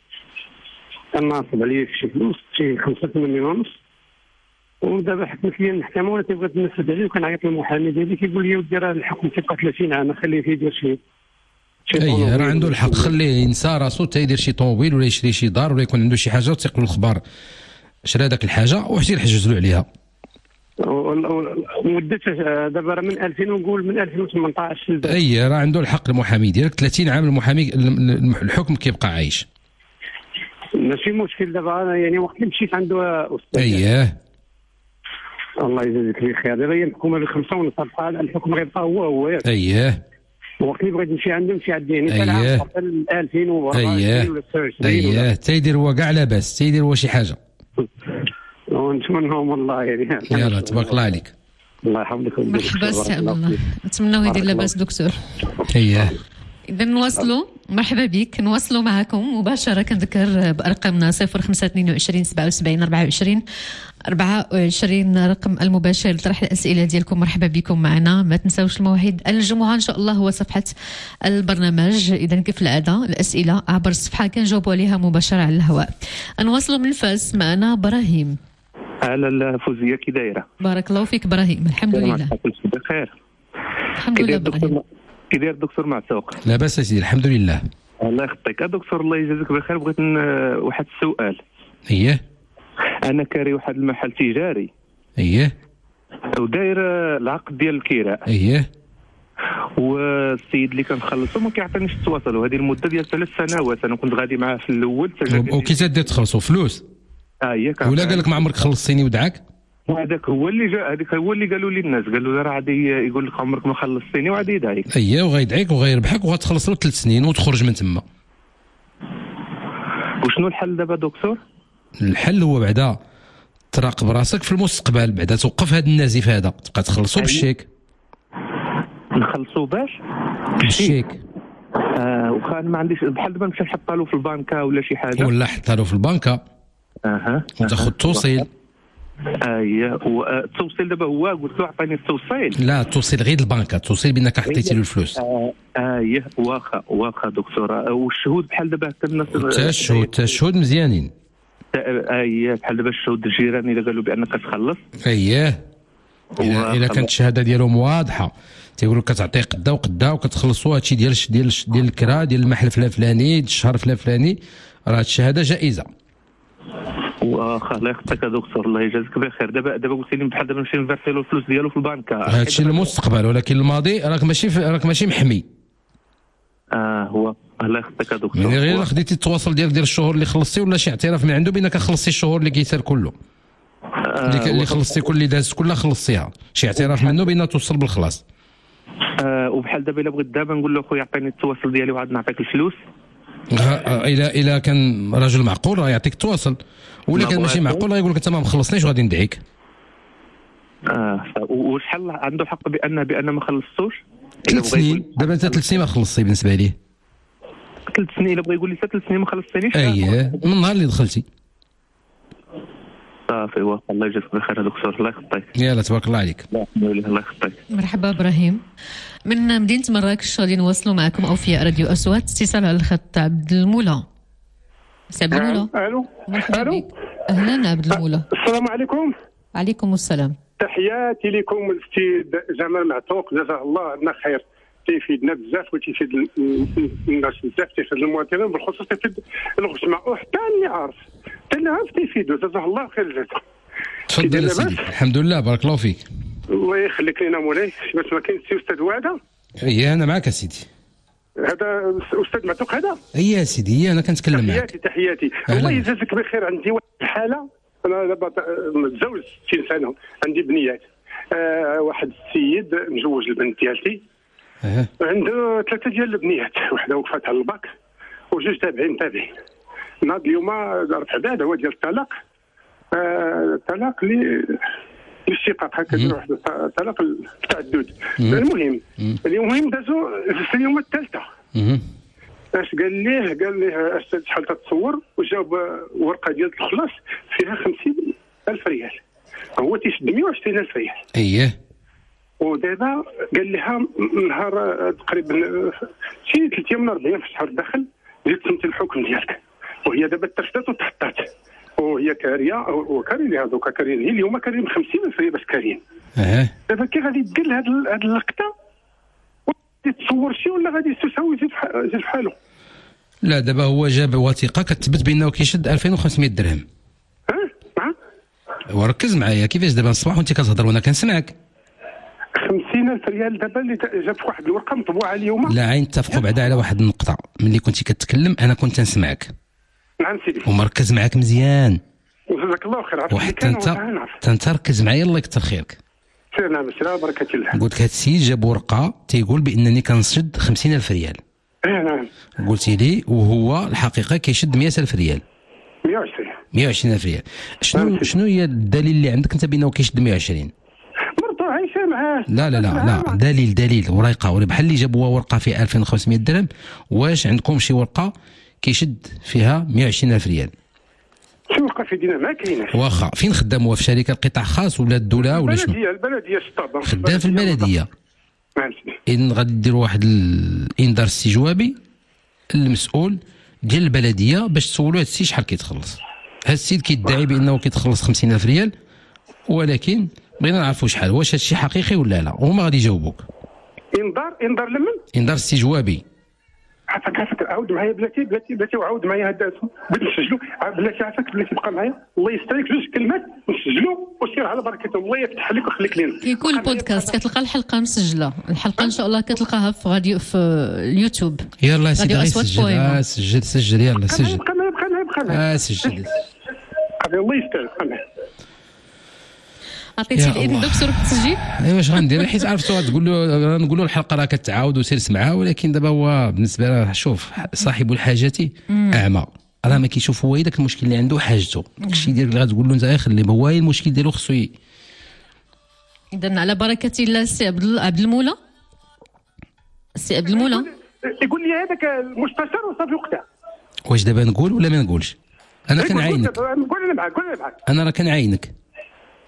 كناصب عليه في شي فلوس شي خمسة وثمانين ونص، ودابا حكمت لي المحكمه وانا تيبغي تنفذ عليه وكنعيط للمحامي ديالي كيقول لي ودي راه الحكم تيبقى ثلاثين عام خليه يدير شي. اي راه عنده الحق، خليه ينسى راسو حتى يدير شي طوموبيل ولا يشري شي دار ولا يكون عنده شي حاجه وتيق له الخبار شرا داك الحاجه وحتى يحجز له عليها. مدتها دابا راه من ألفين ونقول من ألفين وثمانطاش. اي راه عنده الحق المحامي ديالك ثلاثين عام. المحامي الحكم كيبقى عايش. ماشي مشكل. دابا انا يعني وقت اللي مشيت عنده استاذ. اييه الله يجازيك بخير. دابا هي محكومه بخمسه ونص، الحكم غيبقى هو هو. اييه وقت اللي بغيت نمشي عنده نمشي عندي يعني حتى اييه ألفين وأربعة ولا ستة وعشرين. اييه تيدير هو كاع لاباس، تيدير هو شي حاجه. ونتمناهم والله يعني. يلا تبارك الله عليك. الله يحفظك. مرحبا سي عبد الله، نتمنوا يدير لاباس دكتور. اييه إذا نواصلوا. مرحبا بك، نواصلوا معكم مباشرة. كنذكر بأرقامنا صفر خمسة اثنين وعشرين سبعة وسبعين أربعة وعشرين أربعة وعشرين رقم المباشر لطرح الأسئلة ديالكم. مرحبا بكم معنا. ما تنساوش الموعد الجمعة إن شاء الله هو صفحة البرنامج. إذا كيف العادة الأسئلة عبر الصفحة كنجاوبوا عليها مباشرة على الهواء. نواصلوا من فاس. معنا إبراهيم. على الفوزية كي دايرة؟ بارك الله فيك إبراهيم. الحمد لله بخير. الحمد لله إبراهيم. كي داير الدكتور معتوق؟ لاباس يا سيدي الحمد لله. الله يخطيك دكتور الله يجازيك بخير. بغيت واحد السؤال. اييه انا كاري واحد المحل تجاري. اييه وداير العقد ديال الكراء. اييه والسيد اللي كنخلصو ما كيعطينيش التواصل، وهذه المده ديال ثلاث سنوات انا كنت غادي معاه في الاول. وكي تدير تخلصوا فلوس؟ اه هي ولا قال لك ما عمرك خلصتيني ودعاك؟ وهذاك هو اللي جا هذاك هو اللي قالوا لي الناس، قالوا له راه غادي يقول لك عمرك ما خلصتيني وغادي يدعيك. اييه وغيدعيك وغيربحك وغتخلص له ثلاث سنين وتخرج من تما. وشنو الحل دابا دكتور؟ الحل هو بعدا تراقب راسك في المستقبل، بعدا توقف هذا النزيف هذا، تبقى تخلصوا بالشيك. نخلصوا باش؟ بالشيك. آه وخا ما عنديش بحال دابا نمشي نحطها له في البنكه ولا شي حاجه. ولا حطها له في البنكه. اها وتاخذ توصيل. اييه والتوصيل دابا هو قلت له عطيني التوصيل. لا التوصيل غير البنكه، التوصيل بانك عطيتي له الفلوس. اييه واخا واخا دكتوره. والشهود بحال دابا حتى الناس حتى الشهود حتى الشهود مزيانين. اييه بحال دابا الشهود الجيران اللي قالوا بانك كتخلص. اييه الا كانت الشهاده ديالهم واضحه تيقولوا كتعطي قدا وقدا وكتخلصوا هادشي ديال ديال ديال الكرا ديال المحل الفلاني الشهر الفلاني، راه هاد الشهاده جائزه. واخا الله يخطيك دكتور الله يجازيك بخير. دابا دابا قلت لي بحال دابا نمشي نفرسي له الفلوس ديالو في البنكه. هادشي المستقبل، ولكن الماضي راك ماشي راك ماشي محمي. اه هو الله يخطيك دكتور. يعني غير خديتي التواصل ديالك ديال الشهور اللي خلصتي ولا شي اعتراف من عنده بانك خلصتي الشهور اللي كيسال كله. اللي اللي خلصتي كل اللي دازت كلها خلصتيها، شي اعتراف منه بانه توصل بالخلاص. آه وبحال دابا الا بغيت دابا نقول له خويا عطيني التواصل ديالي وعاد نعطيك الفلوس. الى الى كان رجل معقول راه يعطيك التواصل، ولا كان ماشي معقول راه يقول لك انت ما مخلصنيش وغادي ندعيك. اه وشحال عنده حق بان بان ما خلصتوش؟ ثلاث سنين. دابا انت ثلاث سنين ما خلصتي بالنسبه ليه. ثلاث سنين الا بغى يقول لي ثلاث سنين ما خلصتنيش. اييه من النهار اللي دخلتي. صافي واخا الله يجازيك بخير دكتور الله يخطيك. يلا تبارك الله عليك. الله يخطيك. مرحبا ابراهيم من مدينه مراكش، غادي نواصلوا معكم اوفياء راديو اصوات. اتصال على الخط عبد المولى. سي عبد المولى. الو الو اهلا عبد المولى. السلام عليكم. عليكم السلام. تحياتي لكم الاستاذ جمال معتوق جزاه الله عنا خير، تيفيدنا بزاف وتيفيد الناس بزاف، تيفيد المواطنين بالخصوص، تيفيد الغشمه وحتى اللي عارف حتى اللي عارف تيفيدو جزاه الله خير الجزاء. تفضل سيدي. الحمد لله بارك الله فيك. الله يخليك لنا مولاي. باش ما كاين سي استاذ وعده. اي انا معك سيدي. هذا استاذ معتوق هذا. اي سيدي انا كنتكلم معك. تحياتي تحياتي. الله يجازيك بخير. عندي واحد الحاله، انا دابا متزوج ستين سنه، عندي بنيات. آه واحد السيد مزوج البنت ديالتي. أه. عنده ثلاثه ديال البنيات، وحده وقفات على الباك وجوج تابعين تابعين. ناض اليوم رفع بعد هو ديال الطلاق. آه الطلاق اللي الاشتقاق هكا، واحد الطلاق التعدد. المهم المهم دازو في اليوم الثالثه. اش قال ليه؟ قال ليه استاذ شحال تتصور، وجاوب ورقه ديال الخلاص فيها خمسين ألف ريال، هو تيشد مئة وعشرين ألف ريال. اييه. ودابا قال لها نهار تقريبا شي ثلاث ايام من أربعين في الشهر الداخل جيت سمتي الحكم ديالك، وهي دابا ترفدت وتحطات، وهي كاريه وكارين هذوك كارين، هي اليوم كارين ب خمسين ألف ريال باش كارين. اه دابا كي غادي تدير هاد هاد اللقطه تصور شي ولا غادي تساوي زيد في حاله؟ لا دابا هو جاب وثيقه كتثبت بانه كيشد ألفين وخمسمائة درهم. اه نعم. وركز معايا كيفاش دابا الصباح وانت كتهضر وانا كنسمعك. خمسين ألف ريال دابا اللي جاب في واحد الورقه مطبوعه اليوم. لا عين نتفقوا بعدا على واحد النقطه، ملي كنتي كتكلم انا كنت نسمعك. نعم سيدي. ومركز معاك مزيان. جزاك الله خير. وحتى انت انت ركز معايا الله يكثر خيرك. سير نعم سير بركه الله. قلت لك هذا السيد جاب ورقه تيقول بانني كنشد خمسين ألف ريال. اه نعم. قلتي لي وهو الحقيقه كيشد مئة ألف ريال. مئة وعشرين. مئة وعشرين ألف ريال. شنو شنو هي الدليل اللي عندك انت بانه كيشد مئة وعشرين؟ مرته عايشه معاه. لا لا لا لا دليل دليل ورقه، ولا بحال اللي جابوا ورقه فيها ألفين وخمسمائة درهم، واش عندكم شي ورقه كيشد فيها مئة وعشرين ألف ريال؟ شي ورقه في دينا ما كايناش. واخا فين خدام؟ هو في شركه قطاع خاص ولا الدوله ولا شنو؟ البلديه البلديه الشطابه. خدام في البلديه. نعم. إن غادي ديروا واحد الانذار استجوابي المسؤول ديال البلديه باش تسولوا هذا السيد شحال كيتخلص. هذا السيد كيدعي بانه كيتخلص خمسين ألف ريال، ولكن بغينا نعرفوا شحال، واش هذا الشيء حقيقي ولا لا؟ وهما غادي يجاوبوك. انذار انذار لمن؟ انذار استجوابي. عافاك عافاك عاود معايا بلاتي بلاتي بلاتي وعاود معايا هذا بغيت نسجلو بلاتي عافاك بلاتي بقى معايا الله يسترك جوج كلمات نسجلو وسير على بركه الله يفتح عليك ويخليك لينا. كيكون البودكاست كتلقى الحلقه مسجله، الحلقه ان شاء الله كتلقاها في غادي في اليوتيوب. يلا سيدي سجل اه سجل سجل يلا سجل. بقى معايا بقى معايا بقى معايا اه سجل. الله يسترك بقى معايا. عطيتي الاذن دكتور بالتسجيل؟ ايوا واش غندير؟ حيت عرفتوا تقول له نقول له الحلقه راه كتعاود وسير سمعها، ولكن دابا هو بالنسبه له شوف صاحب الحاجه اعمى، راه ما كيشوف هو داك المشكل اللي عنده حاجته، داكشي ديالك اللي غتقول له انت خليه هو المشكل ديالو خصو. اذا على بركه الله السي عبد المولى. السي عبد المولى يقول لي هذاك المستشار وصافي وقتها. واش دابا نقول ولا ما نقولش؟ انا كنعاينك. قول انا معاك قول انا معاك. انا راه كنعاينك.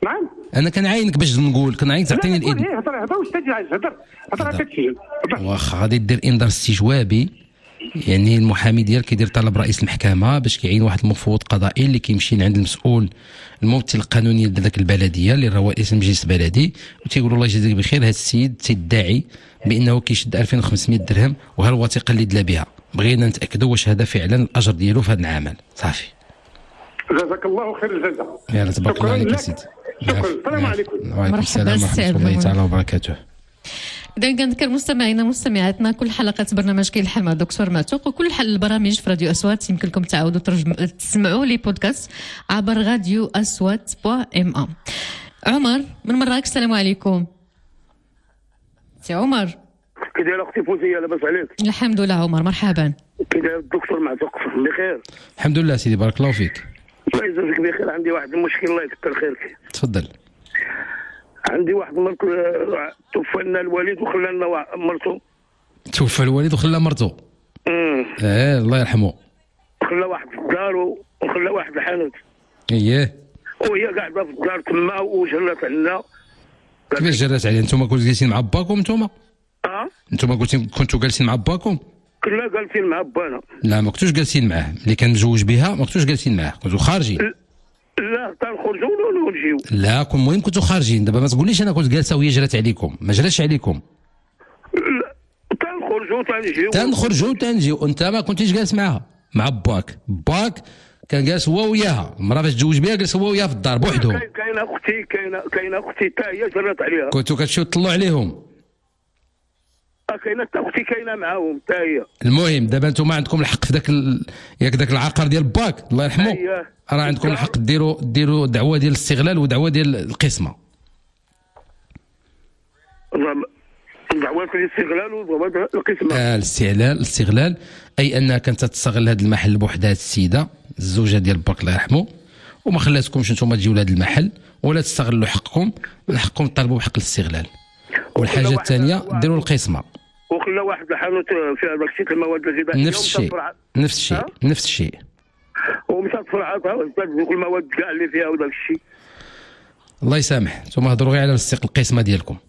نعم انا كنعاينك باش نقول كنعاينك تعطيني الاذن. لا هضر هضر واش تجي عايز هضر هضر كتسجل. واخا غادي دير انذار استجوابي، يعني المحامي ديالك كيدير طلب رئيس المحكمه باش كيعين واحد المفوض قضائي اللي كيمشي عند المسؤول الممثل القانوني لذاك البلديه اللي هو رئيس المجلس البلدي، وتيقول الله يجزيك بخير هذا السيد تيدعي بانه كيشد ألفين وخمسمائة درهم وها الوثيقه اللي دلا بها، بغينا نتاكدوا واش هذا فعلا الاجر ديالو في هذا العمل. صافي جزاك الله خير الجزاء. يلا تبارك الله عليك سيدي. شكرا. السلام عليكم. وعليكم السلام ورحمه الله تعالى وبركاته. إذا كنذكر مستمعينا مستمعاتنا كل حلقات برنامج كاين الحل مع دكتور معتوق وكل حل البرامج في راديو أصوات يمكن لكم تعاودوا ترجم... تسمعوا لي بودكاست عبر راديو أصوات بوا ام ام. عمر من مراكش السلام عليكم. سي عمر كي دايره اختي فوزيه لاباس عليك؟ الحمد لله عمر مرحبا. كي داير الدكتور معتوق بخير؟ الحمد لله سيدي بارك الله فيك. الله يجازيك بخير. عندي واحد المشكل الله يكثر خيرك. تفضل. عندي واحد مرت توفى لنا الوالد وخلى لنا مرته. توفى الوالد وخلى مرته. امم اه الله يرحمه. خلى واحد في الدار وخلى واحد الحانوت. اييه. وهي قاعده في الدار تما وجرات علينا. كيفاش جرات علينا؟ انتم كنتوا جالسين مع باكم انتم؟ اه انتم كنتوا جالسين مع باكم؟ كنا جالسين مع بانا. لا ما كنتوش جالسين معاه، اللي كان مزوج بها ما كنتوش جالسين معاه، كنتوا خارجين. لا تنخرجوا ولا نجيو. لا كون المهم كنتوا خارجين. دابا ما تقوليش انا كنت جالسه وهي جرات عليكم، ما جراتش عليكم. لا تنخرجوا تنجيو. تنخرجوا تنجيو. انت ما كنتيش جالس معاها مع باك. باك كان جالس هو وياها، المراه فاش تزوج بها جالس هو وياها في الدار بوحدهم. كاينه اختي كاينه كاينه اختي حتى هي جرات عليها. كنتوا كتمشيو تطلعوا عليهم. كاينه اختي كاينه معاهم حتى هي. المهم دابا انتم عندكم الحق في ذاك ال... ياك ذاك العقار ديال باك الله يرحمه، راه عندكم الحق ديروا ديروا دعوه ديال الاستغلال ودعوه ديال القسمه. دعوه ديال الاستغلال ودعوه ديال القسمه. آه الاستغلال الاستغلال اي انها كانت تستغل هذا المحل بوحدها السيده الزوجه ديال باك الله يرحمه، وما خلاتكمش انتم تجيو لهذا المحل ولا تستغلوا حقكم، من حقكم تطالبوا بحق الاستغلال. والحاجه الثانيه ديروا القسمه. وخلى واحد الحانوت فيها داك الشيء المواد الغذائيه. نفس الشيء نفس الشيء نفس الشيء. ومشات فرعاتها وزادت ذوك المواد كاع اللي فيها وداك الشيء. الله يسامح، نتوما هضروا غير على الاستق القسمه ديالكم.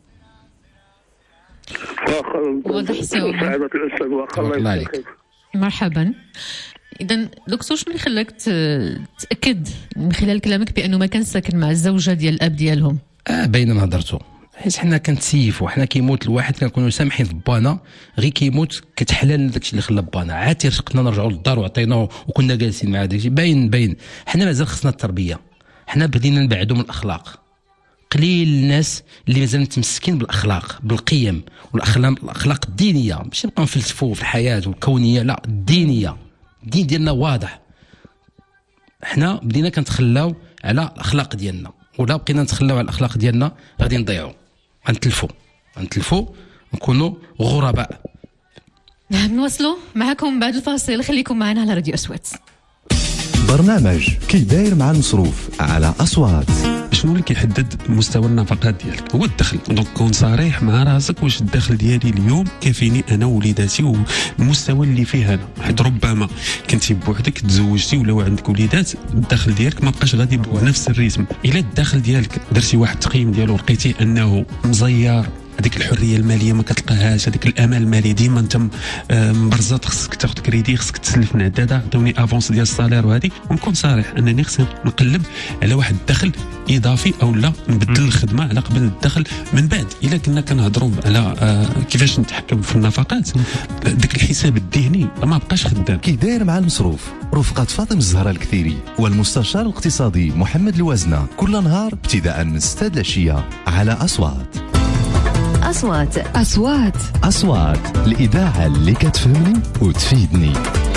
واضح سي سعادة الأستاذ واخا الله يسلمك. مرحبا. إذا دكتور شنو اللي خلاك تأكد من خلال كلامك بأنه ما كان ساكن مع الزوجة ديال الأب ديالهم؟ اه باينه ما هضرتو، حيت حنا كنتسيفوا، حنا كيموت الواحد كنكونوا سامحين في بانا، غير كيموت كتحلال داكشي اللي خلى بانا، عاد تيرشقنا نرجعوا للدار وعطيناه وكنا جالسين مع داكشي. باين باين حنا مازال خصنا التربيه، حنا بدينا نبعدوا من الاخلاق. قليل الناس اللي مازال متمسكين بالاخلاق بالقيم والاخلاق الاخلاق الدينيه، ماشي نبقاو نفلسفوا في الحياه والكونيه، لا الدينيه. الدين ديالنا واضح. حنا بدينا كنتخلاو على الاخلاق ديالنا، ولا بقينا نتخلاو على الاخلاق ديالنا غادي نضيعوا، غنتلفوا غنتلفوا نكونوا غرباء. نعم نواصلوا معكم بعد الفاصل، خليكم معنا على راديو أصوات. برنامج كي داير مع المصروف على أصوات. شنو اللي كيحدد مستوى النفقات ديالك؟ هو الدخل. دونك كون صريح مع راسك، واش الدخل ديالي اليوم كافيني انا ووليداتي والمستوى اللي فيه انا؟ حيت ربما كنتي بوحدك تزوجتي ولا عندك وليدات، الدخل ديالك ما بقاش غادي بنفس الريتم. الا الدخل ديالك درتي واحد التقييم ديالو لقيتي انه مزيار، هذيك الحريه الماليه ما كتلقاهاش، هذيك الامان المالي ديما انت مبرزط، خصك تاخذ كريدي، خصك تسلف من عداده، عطوني افونس ديال الصالير وهذه. ونكون صريح انني خصني نقلب على واحد الدخل اضافي او لا نبدل الخدمه على قبل الدخل. من بعد الا كنا كنهضروا على آه كيفاش نتحكم في النفقات، داك الحساب الذهني ما بقاش خدام. كي داير مع المصروف رفقه فاطمه الزهراء الكثيري والمستشار الاقتصادي محمد الوازنه، كل نهار ابتداء من ستة العشيه على أصوات. أصوات أصوات أصوات الإذاعة اللي كتفهمني وتفيدني.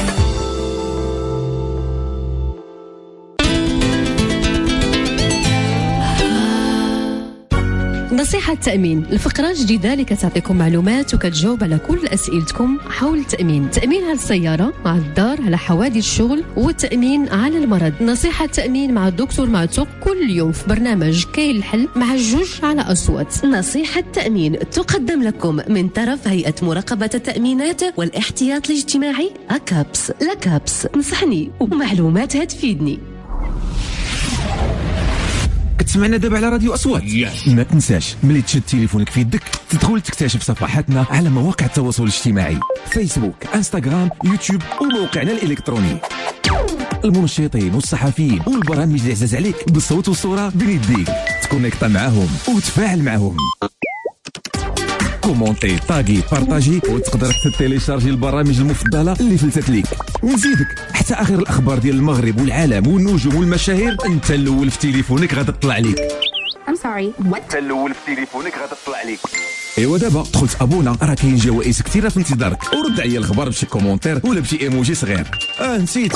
نصيحة تأمين، الفقرة جديدة اللي كتعطيكم معلومات وكتجاوب على كل أسئلتكم حول التأمين. تأمين على السيارة، مع الدار، على حوادث الشغل، والتأمين على المرض. نصيحة تأمين مع الدكتور معتوق كل يوم في برنامج كاين الحل مع الجوج على أصوات. نصيحة تأمين تقدم لكم من طرف هيئة مراقبة التأمينات والاحتياط الاجتماعي أكابس. لكابس، نصحني ومعلوماتها تفيدني. كتسمعنا دابا على راديو أصوات. ما تنساش ملي تشد تليفونك في يدك تدخل تكتشف صفحاتنا على مواقع التواصل الاجتماعي فيسبوك، انستغرام، يوتيوب وموقعنا الإلكتروني. المنشطين والصحفيين والبرامج اللي عزاز عليك بالصوت والصورة بين يديك، تكونيكتا معاهم وتفاعل معاهم. كومونتي، طاغي، بارطاجي، وتقدر تيليشارجي البرامج المفضله اللي فلتت ليك. ونزيدك حتى اخر الاخبار ديال المغرب والعالم والنجوم والمشاهير انت الاول في تليفونك غادا تطلع ليك. I'm sorry what؟ انت الاول في تليفونك غادا تطلع ليك. ايوا دابا دخلت ابونا راه كاين جوائز كثيره في انتظارك، ورد عليا الخبر بشي كومونتير ولا بشي ايموجي صغير. اه نسيت،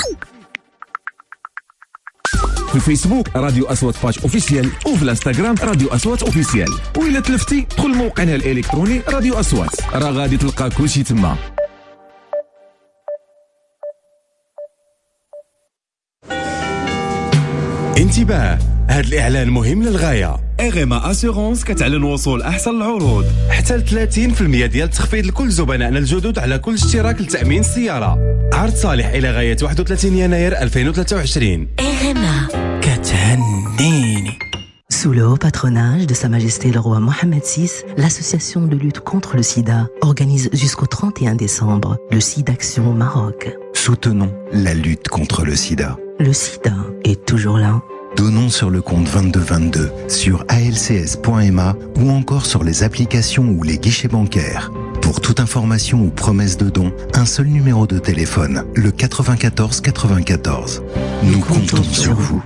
في الفيسبوك راديو أصوات باج اوفيسيال، وفي الانستغرام راديو أصوات اوفيسيال، وإلا تلفتي دخل موقعنا الالكتروني راديو أصوات، راه غادي تلقى كلشي تما. انتباه، هذا الإعلان مهم للغاية. إغيما أسيغونس كتعلن وصول أحسن العروض حتى ل ثلاثين بالمئة ديال التخفيض لكل زبنائنا الجدد على كل اشتراك لتأمين السيارة. عرض صالح إلى غاية واحد وثلاثين يناير ألفين وثلاثة وعشرين. إغيما كتهنيني. Sous le haut patronage de Sa Majesté le Roi Mohamed six, l'association de lutte contre le sida organise jusqu'au trente et un décembre le SIDAction Maroc. Soutenons la lutte contre le sida. Le sida est toujours là. Donnons sur le compte vingt-deux vingt-deux, sur A L C S point M A ou encore sur les applications ou les guichets bancaires. Pour toute information ou promesse de don, un seul numéro de téléphone, le quatre-vingt-quatorze quatre-vingt-quatorze. Nous comptons sur vous.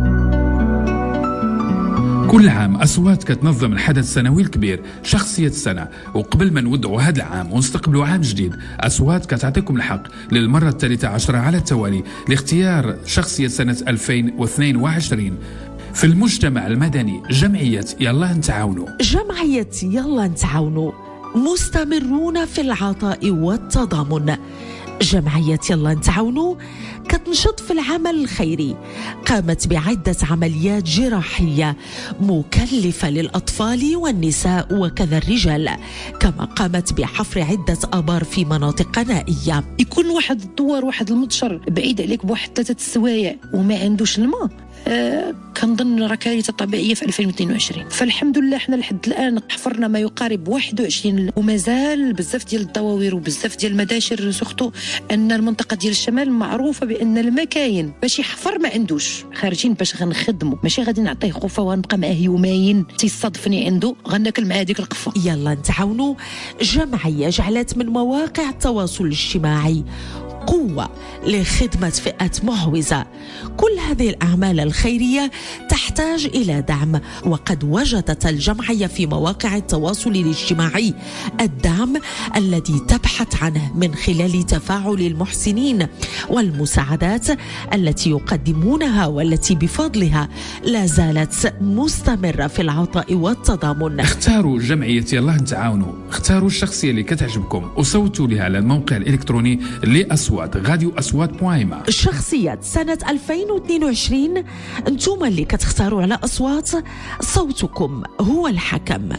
كل عام أصوات كتنظم الحدث السنوي الكبير شخصية السنة، وقبل ما نودعوا هذا العام ونستقبلوا عام جديد، أصوات كتعطيكم الحق للمرة الثالثة عشرة على التوالي لاختيار شخصية سنة ألفين واثنين وعشرين. في المجتمع المدني جمعية يلا نتعاونوا. جمعية يلا نتعاونوا مستمرون في العطاء والتضامن. جمعية يلا نتعاونوا كتنشط في العمل الخيري، قامت بعدة عمليات جراحية مكلفة للأطفال والنساء وكذا الرجال، كما قامت بحفر عدة آبار في مناطق نائية. يكون واحد الدوار واحد المنتشر بعيد عليك بواحد ثلاثة السوايع وما عندوش الماء، آه كنظن راه كارثه طبيعيه في ألفين واثنين وعشرين. فالحمد لله حنا لحد الان حفرنا ما يقارب واحد وعشرين، ومازال بزاف ديال الدواوير وبزاف ديال المداشر، سورتو ان المنطقه ديال الشمال معروفه بان الماء كاين، باش يحفر ما عندوش، خارجين باش غنخدموا، ماشي غادي نعطيه خوفه ونبقى معاه يومين تيصادفني عنده غناكل معاه ديك القفه. يلا نتعاونوا جمعيه جعلت من مواقع التواصل الاجتماعي قوة لخدمة فئات معوزة. كل هذه الأعمال الخيرية تحتاج إلى دعم، وقد وجدت الجمعية في مواقع التواصل الاجتماعي الدعم الذي تبحث عنه من خلال تفاعل المحسنين والمساعدات التي يقدمونها، والتي بفضلها لا زالت مستمرة في العطاء والتضامن. اختاروا جمعية يلا نتعاونوا، اختاروا الشخصية اللي كتعجبكم وصوتوا لها على الموقع الإلكتروني لأصوات راديو أصوات بوائمة. شخصية سنة ألفين واثنين وعشرين انتم اللي كتختاروا على أصوات، صوتكم هو الحكم.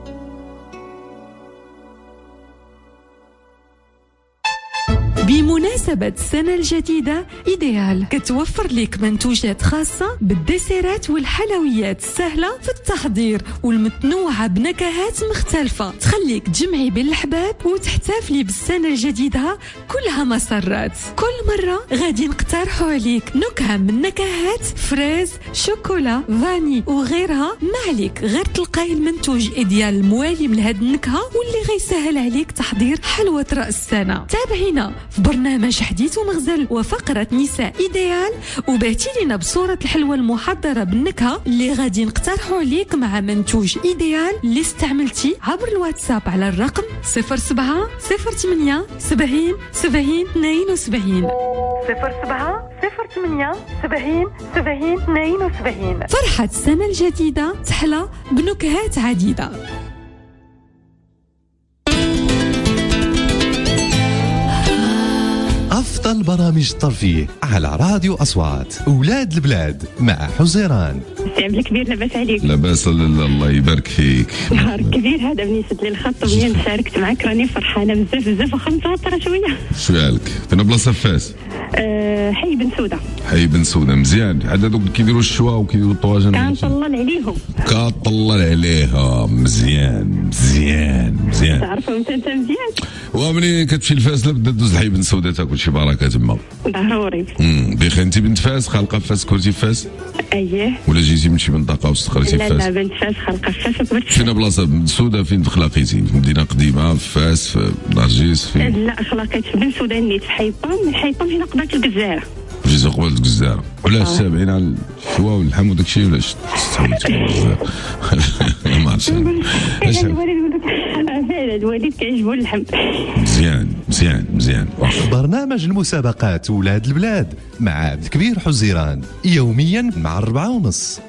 بمناسبة السنة الجديدة إيديال كتوفر لك منتوجات خاصة بالديسيرات والحلويات السهلة في التحضير والمتنوعة بنكهات مختلفة، تخليك تجمعي بين الأحباب وتحتفلي بالسنة الجديدة كلها مسرات. كل مرة غادي نقترحوا عليك نكهة من نكهات فريز، شوكولا، فاني وغيرها، ما عليك غير تلقاي المنتوج إيديال الموالي من هاد النكهة واللي غيسهل عليك تحضير حلوة رأس السنة. تابعينا في برنامج حديث ومغزل وفقرة نساء إيديال، وبعتي لنا بصورة الحلوة المحضرة بالنكهة اللي غادي نقترحوا عليك مع منتوج إيديال اللي استعملتي عبر الواتساب على الرقم صفر سبعة صفر ثمانية سبعين سبعين اثنين وسبعين صفر سبعة صفر ثمانية سبعين سبعين اثنين وسبعين. فرحة السنة الجديدة تحلى بنكهات عديدة. أفضل أفضل برامج الترفيه على راديو أصوات. أولاد البلاد مع حزيران. السلام الكبير، لاباس عليك؟ لاباس الله يبارك فيك. نهار كبير هذا منين سد لي الخط ومنين شاركت معك راني فرحانه بزاف بزاف واخا متوتره شويه. شويه لك فين بلاصه فاس؟ أه حي بن سوده. حي بن سوده مزيان. عاد هذوك كيديروا الشوا وكيديروا الطواجن كنطلل عليهم كطلل عليهم مزيان مزيان مزيان. تعرفهم انت انت مزيان. ومنين كتمشي لفاس لابد دوز الحي بن سوده تاكل شي بركه تما. ضروري. امم بخير. انت بنت فاس خالقه في فاس كلتي في فاس؟ اييه. ولا جيتي من شي منطقه واستقريتي في فاس؟ لا لا بنت فاس خالقه في فاس وكبرت. فين بلاصه بن سوده فين تخلقيتي؟ في مدينه قديمه في فاس في نرجيس فين؟ لا خلقيت في بن سوده نيت في حيطان، من حيطان هنا قبالة الجزيره. جيت قبالة الجزيره. وعلاش سابعين على الشوا واللحم وداك الشيء ولاش تستويت الجزيره؟ ما عرفتش. فعلا الوالد كيعجبو اللحم. مزيان مزيان مزيان. برنامج المسابقات ولاد البلاد مع عبد الكبير حزيران يوميا مع الربعة ونص.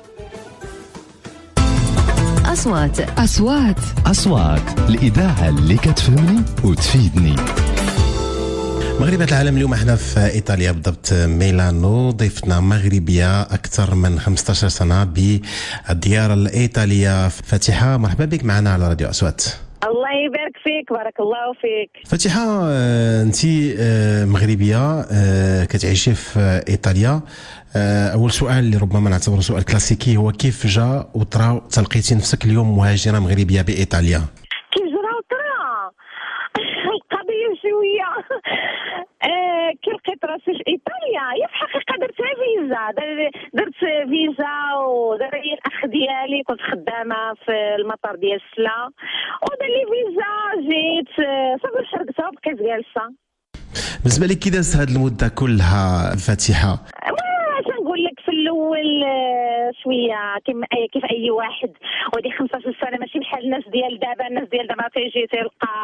أصوات أصوات أصوات الإذاعة اللي كتفهمني وتفيدني. مغربة العالم اليوم احنا في ايطاليا بالضبط ميلانو. ضيفتنا مغربيه اكثر من خمسة عشر سنه بالديار الايطاليه. فاتحه مرحبا بك معنا على راديو اصوات. الله يبارك فيك، بارك الله فيك. فاتحه انت مغربيه كتعيشي في ايطاليا. اول سؤال اللي ربما نعتبره سؤال كلاسيكي هو كيف جا وطرا تلقيتي نفسك اليوم مهاجره مغربيه بايطاليا؟ كيف جرى وطرا القضيه شويه آه كي لقيت راسي في ايطاليا هي في الحقيقه درتها فيزا. درت فيزا ودار لي الاخ ديالي، كنت خدامه في المطار ديال السلا ودار لي فيزا. جيت صافي شركتها وبقيت جالسه. بالنسبه لك كي دازت هذه المده كلها فاتحه؟ نقول لك في الاول شويه كيما اي كيف اي واحد، ودي خمسة عشر سنه ماشي بحال الناس ديال دابا. الناس ديال دابا تيجي تلقى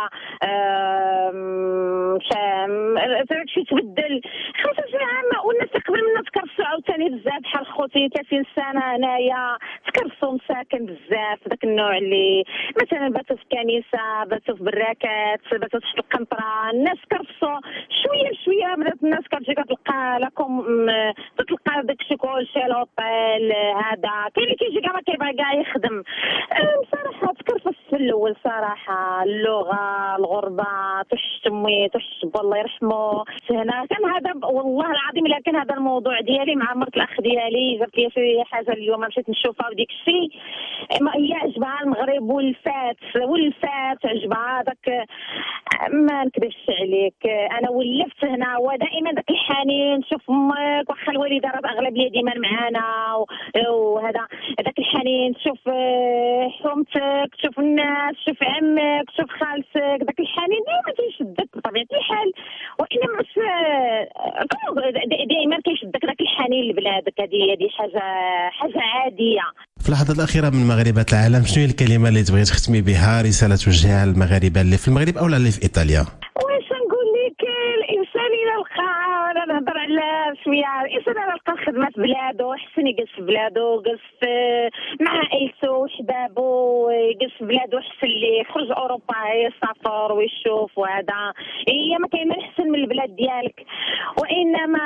شي تبدل. خمسة عشر عام والناس قبل منا تكرسوا عاوتاني بزاف بحال خوتي ثلاثين سنه هنايا تكرسوا مساكن بزاف داك النوع اللي مثلا باتوا في الكنيسه، باتوا في براكات، باتوا تحت القنطره. الناس كرسوا شويه بشويه. بدات الناس كتجي كتلقى لكم تلقى داكشي كلشي الهوطيل هذا. كاين اللي كيجي كاع ما كيبغي كاع يخدم. بصراحه تكرفس في الاول صراحه. اللغه الغربه تحتمي تحسب الله يرحمه. هنا كان هذا والله العظيم الا كان هذا الموضوع ديالي مع مرت الاخ ديالي. جابت لي شي حاجه اليوم مشيت نشوفها وديك الشيء هي عجبها المغرب والفات والفات عجبها داك. ما نكذبش عليك انا ولفت هنا ودائما داك الحنين. نشوف امك واخا الوالده راه اغلبيه ديما معانا وهذا داك الحنين. تشوف حومتك، تشوف الناس، تشوف عمك، تشوف خالتك. داك الحنين ديما تيشدك بطبيعه الحال. وانما مش دائما كيشدك داك الحنين لبلادك. هذه هذه حاجه حاجه عاديه. في اللحظات الأخيرة من مغاربة العالم شنو هي الكلمة اللي تبغي تختمي بها رسالة توجهها للمغاربة اللي في المغرب أو اللي في إيطاليا؟ واش نقول لك الإنسان إلا لقى، أنا نهضر على شوية، الإنسان إلا لقى خدمة في بلادو حسن يجلس في بلادو، يجلس مع عائلته وحبابو، يجلس في بلادو حسن ليه. خرج أوروبا يسافر ويشوف وهذا. هي ما كاين ما أحسن من البلاد ديالك. وإنما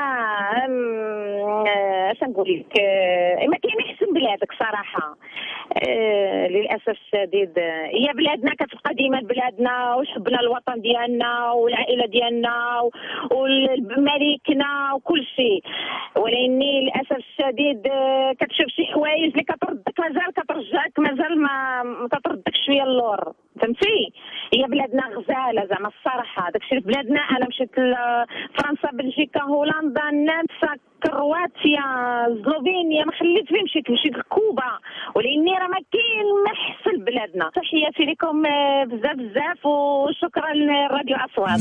اش نقول لك ما كاين أحسن بلادك صراحة. آه للاسف الشديد هي بلادنا كتبقى ديما بلادنا وحبنا الوطن ديالنا والعائله ديالنا وملكنا وكل شيء. ولكن للاسف الشديد كتشوف شي حوايج اللي كتردك مازال كترجعك مازال ما كتردك شويه اللور. فهمتي؟ هي بلادنا غزاله زعما الصراحه. داكشي في بلادنا. انا مشيت لفرنسا، بلجيكا، هولندا، النمسا، كرواتيا، سلوفينيا، ما خليت فين مشيت. مشيت لكوبا. ولاني راه ما كاين ما حسن بلادنا. تحياتي لكم بزاف بزاف وشكرا لراديو اصوات.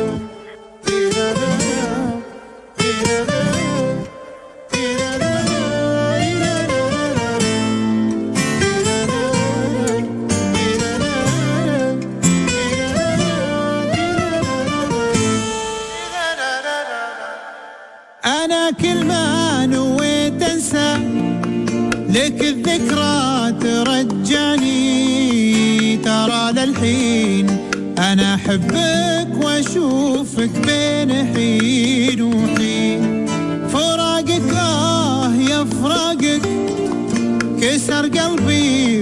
أنا كل ما نويت أنسى لك الذكرى ترجعني. ترى للحين أنا أنا أحبك وأشوفك بين حين وحين فراقك آه يا فراقك كسر قلبي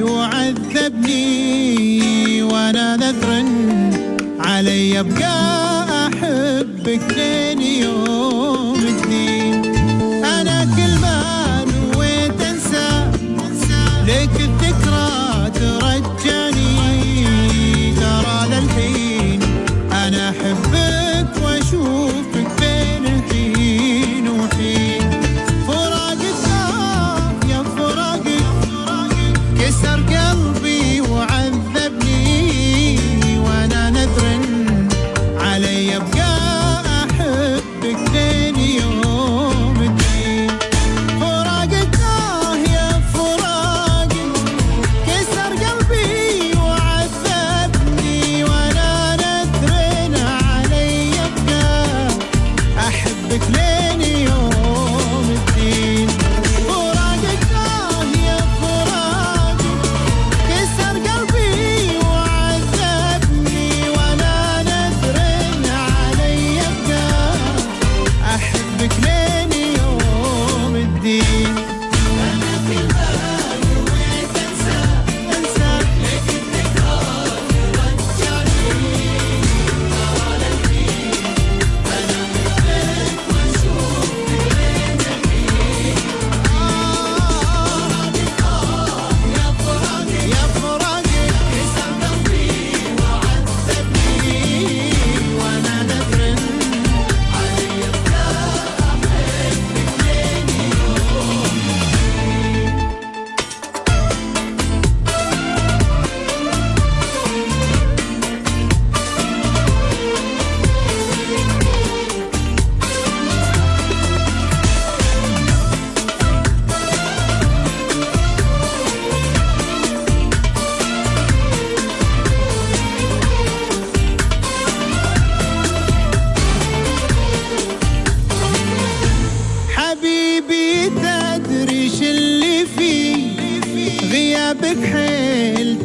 وعذبني وأنا نذر علي أبقى أحبك لين يوم الدين أنا كل ما نويت أنسى لك الذكرى ترجعني ترى للحين أنا أحبك وأشوفك بين حين وحين فراقك آه يا فراقك كسر قلبي وعذبني وأنا نذر علي أبقى أحبك لين يوم الدين فراقك آه يا فراقك كسر قلبي وعذبني وأنا نذر علي أبقى أحبك لين يوم الدين فراقك آه يا فراقك كسر قلبي وعذبني وأنا نذر علي أبقى أحبك لين يوم الدين أنا كل ما نويت أنسى أنسى لك الذكرى ترجعني ترى للحين أنا أحبك وأشوفك بين حين فراقك آه يا فراقك يا فراقك كسر قلبي وعذبني وأنا نذر علي أبقى أحبك لين يوم حبيبي تدري ش اللي فيه غيابك حيل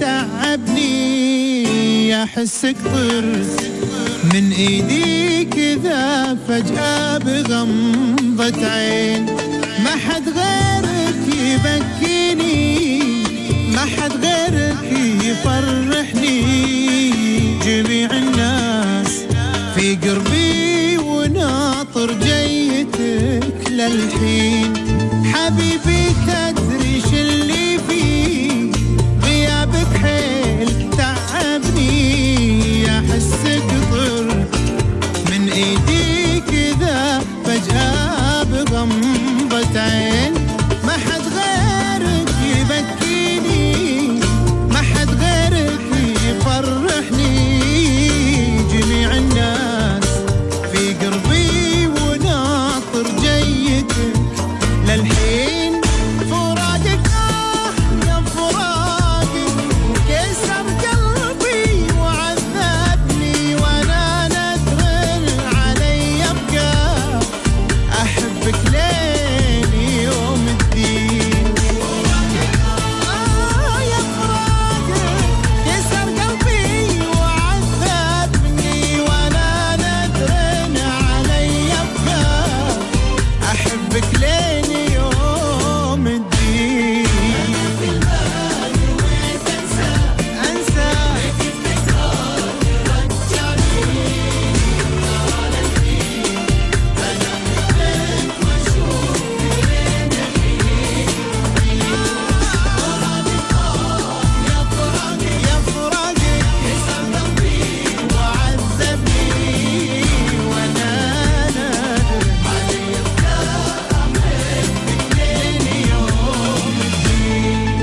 تعبني أحسك طرس من ايدي كذا فجأة بغمضة عين ما حد غيرك يبكيني ما حد غيرك يفرحني جميع الناس في قربي وناطر جيتك للحين حبيبي تدري ش اللي فيه غيابك حيل تعبني أحسك طر من ايدي كذا فجأة بغمضة عين ما حد غيرك يبكيني ما حد غيرك يفرحني جميع الناس في قربي وناطر جيتك للحين فراقك آه يا فراقك كسر قلبي وعذبني وأنا نذر علي أبقى أحبك لين يوم الدين فراقك آه يا فراقك كسر قلبي وعذبني وأنا نذر علي أبقى أحبك لين يوم الدين أنا في البال نويت أنسى أنسى لك الذكرى ترجعني ترى للحين أنا أحبك وأشوفك بين حين فراقك آه يا فراقك يا فراقك كسر قلبي وعذبني وأنا نادر علي أبقى أحبك لين يوم الدين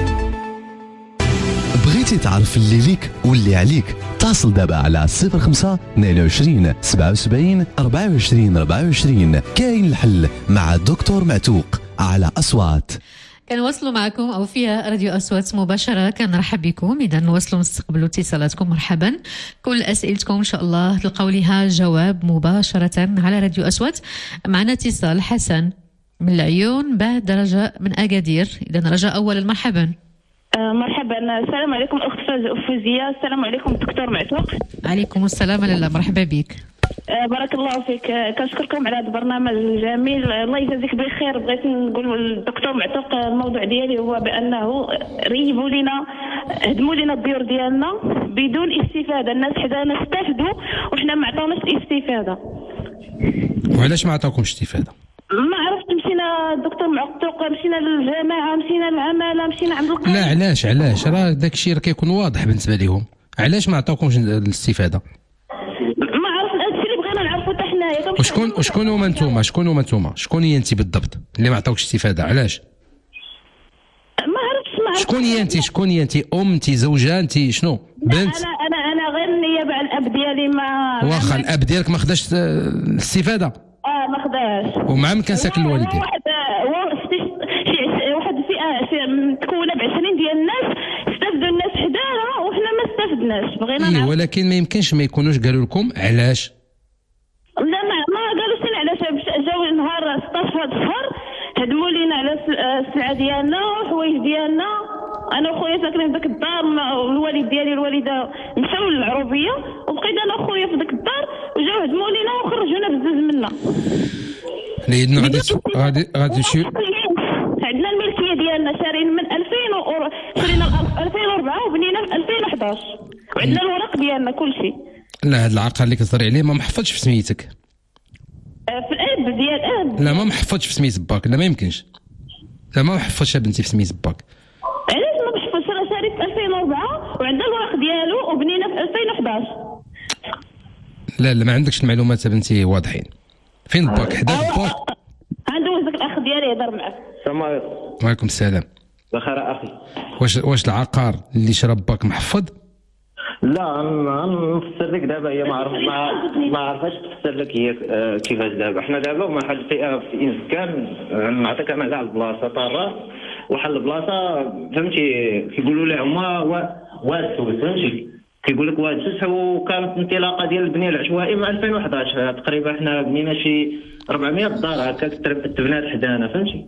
بغيتي تعرف اللي ليك واللي عليك اتصل دابا على صفر خمسة اثنين وعشرين سبعة وسبعين أربعة وعشرين أربعة وعشرين كاين الحل مع الدكتور معتوق على أصوات. كنواصلوا معكم او فيها راديو اصوات مباشره. كنرحب بكم، اذا نواصلوا نستقبلوا اتصالاتكم. مرحبا، كل اسئلتكم ان شاء الله تلقاو لها جواب مباشره على راديو اصوات. معنا اتصال حسن من العيون، بعد رجاء من اكادير. اذا رجاء اولا مرحبا. آه مرحبا. السلام عليكم اخت فوزيه. السلام عليكم دكتور معتوق. عليكم السلام لاله، مرحبا بك. آه بارك الله فيك. آه كنشكركم على هذا البرنامج الجميل. آه الله يجازيك بخير. بغيت نقول للدكتور معتوق الموضوع ديالي هو بانه ريبوا لنا هدموا لنا الديور ديالنا بدون استفاده. الناس حدانا استفدوا وحنا ما عطاوناش الاستفاده. وعلاش ما عطاوكمش استفاده؟ ما عرفت. مشينا الدكتور معتوق، مشينا للجماعه، مشينا للعماله، مشينا عند القاضي. لا علاش علاش راه داك الشيء راه كيكون واضح بالنسبه لهم. علاش ما عطاوكمش الاستفاده؟ ما عرفت. هادشي اللي بغينا نعرفوا حتى حنايا. وشكون وشكون هما نتوما شكون هما نتوما شكون هي انت بالضبط اللي ما عطاوكش استفاده؟ علاش؟ ما عرفتش. ما عرفتش شكون هي انت شكون هي انت ام انت زوجه انت شنو بنت؟ انا انا انا غير النيابه على الاب ديالي. ما واخا الاب ديالك ما خداش الاستفاده؟ اه ما خداش. ومع من كان ساكن الوالد ديالك؟ واحد شي واحد الفئه متكونه ب عشرين ديال الناس استفدوا الناس حدانا وحنا ما استفدناش. بغينا نعرف. ولكن ما يمكنش ما يكونوش قالوا لكم علاش؟ لا ما, ما قالوش لنا علاش. جاو نهار ستطاش هذا الشهر هدموا لينا على السلعه ديالنا والحوايج ديالنا. انا وخويا ساكنين في ذاك الدار، والوالد ديالي والوالده مشاو للعروبيه وبقيت انا وخويا في ذاك الدار وجاو هدموا لينا وخرجونا بزاف منا. لأنه غادي غادي غادي شي عندنا الملكيه ديالنا شارين من ألفين و شرينا ألفين وأربعة وبنينا في ألفين وأحد عشر وعندنا الورق ديالنا كل شيء. لا هذا العقار اللي كتهضري عليه ما محفظش في سميتك. في الاب ديال اب. لا ما محفظش في سميت باك. لا ما يمكنش. لا ما محفظش بنتي في سميت باك. علاش ما محفظش؟ راه شاري في ألفين وأربعة وعندنا الورق ديالو وبنينا في ألفين وأحد عشر. لا لا ما عندكش المعلومات بنتي واضحين. فين باك؟ حدا باك. ندوز داك الاخ ديالي يهضر معك. السلام عليكم. وعليكم السلام. بخير اخي. واش واش العقار اللي شرا باك محفظ؟ لا نفسر لك دابا. هي ما عرف ما ما عرفتش تفسر لك هي كيفاش دابا. حنا دابا واحد الفئه في انسكان نعطيك انا كاع البلاصه طاره واحد البلاصه فهمتي كيقولوا لها هما واد سوس فهمتي. كيقول لك واد سوس. وكانت انطلاقه ديال البنيه العشوائي مع ألفين وأحد عشر تقريبا. حنا بنينا شي أربعمية دار هكاك تبنات حدانا فهمتي.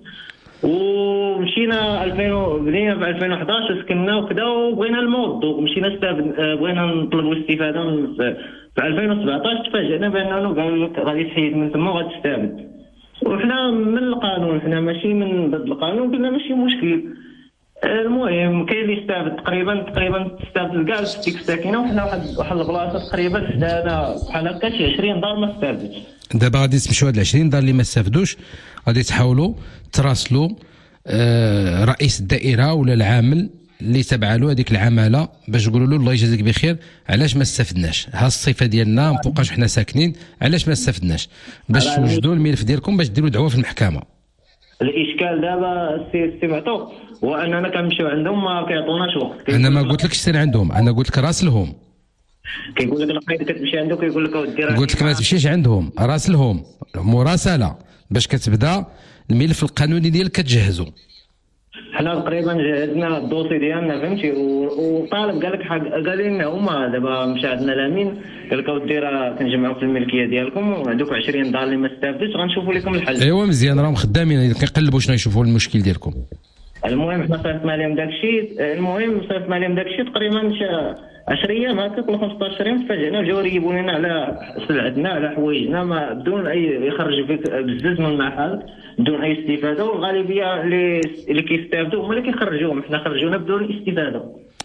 ومشينا ألفين بنينا في ألفين وأحد عشر سكننا وكذا وبغينا الموضوع مشينا استفد بغينا نطلبوا الاستفاده. في ألفين وسبعطاش تفاجئنا بانه قالوا لك غادي تحيد من تما وغادي تستافد. وحنا من القانون، حنا ماشي من ضد القانون، قلنا ماشي مشكل. المهم كاين اللي استافد تقريبا تقريبا تستافد كاع ديك الساكنه. وحنا واحد واحد البلاصه تقريبا حدانا بحال هكا شي عشرين دار ما استافدتش. دابا غادي تمشيو هاد العشرين دار اللي ما استافدوش غادي تحاولوا تراسلوا آه رئيس الدائره ولا العامل اللي تبع له هذيك العماله باش تقولوا له الله يجازيك بخير علاش ما استفدناش. ها الصفه ديالنا ما بقاش حنا ساكنين علاش ما استفدناش باش توجدوا الملف ديالكم باش ديروا دعوه في المحكمه. الاشكال دابا السي السي معطوق هو اننا كنمشيو عندهم ما كيعطوناش وقت. انا ما قلت لكش سير عندهم، انا قلت لك راسلهم. كيقول لك القيد كتمشي عنده كيقول لك اودي راه قلت لك ما تمشيش عندهم، راسلهم مراسله باش كتبدا الملف القانوني ديالك كتجهزو. حنا تقريبا جهزنا الدوسي ديالنا فهمتي. وطالب قال لك قال لنا هما دابا مشى عندنا الامين قال لك اودي راه كنجمعوا في الملكيه ديالكم وعندكم عشرين دار اللي ما استافدوش غنشوفوا لكم الحل. ايوا مزيان راهم خدامين كنقلبوا شنو يشوفوا المشكل ديالكم. المهم حنا صيفطنا لهم داك الشيء. المهم صيفطنا لهم داك الشيء تقريبا عشر ايام هكاك ولا خمسطاش يوم تفاجئنا جاو ريبوا لنا على سلعتنا على حوايجنا ما بدون اي يخرج فيك بزز من المحل بدون اي استفاده. والغالبيه اللي اللي كيستافدوا هما اللي كيخرجوهم. حنا خرجونا بدون استفاده.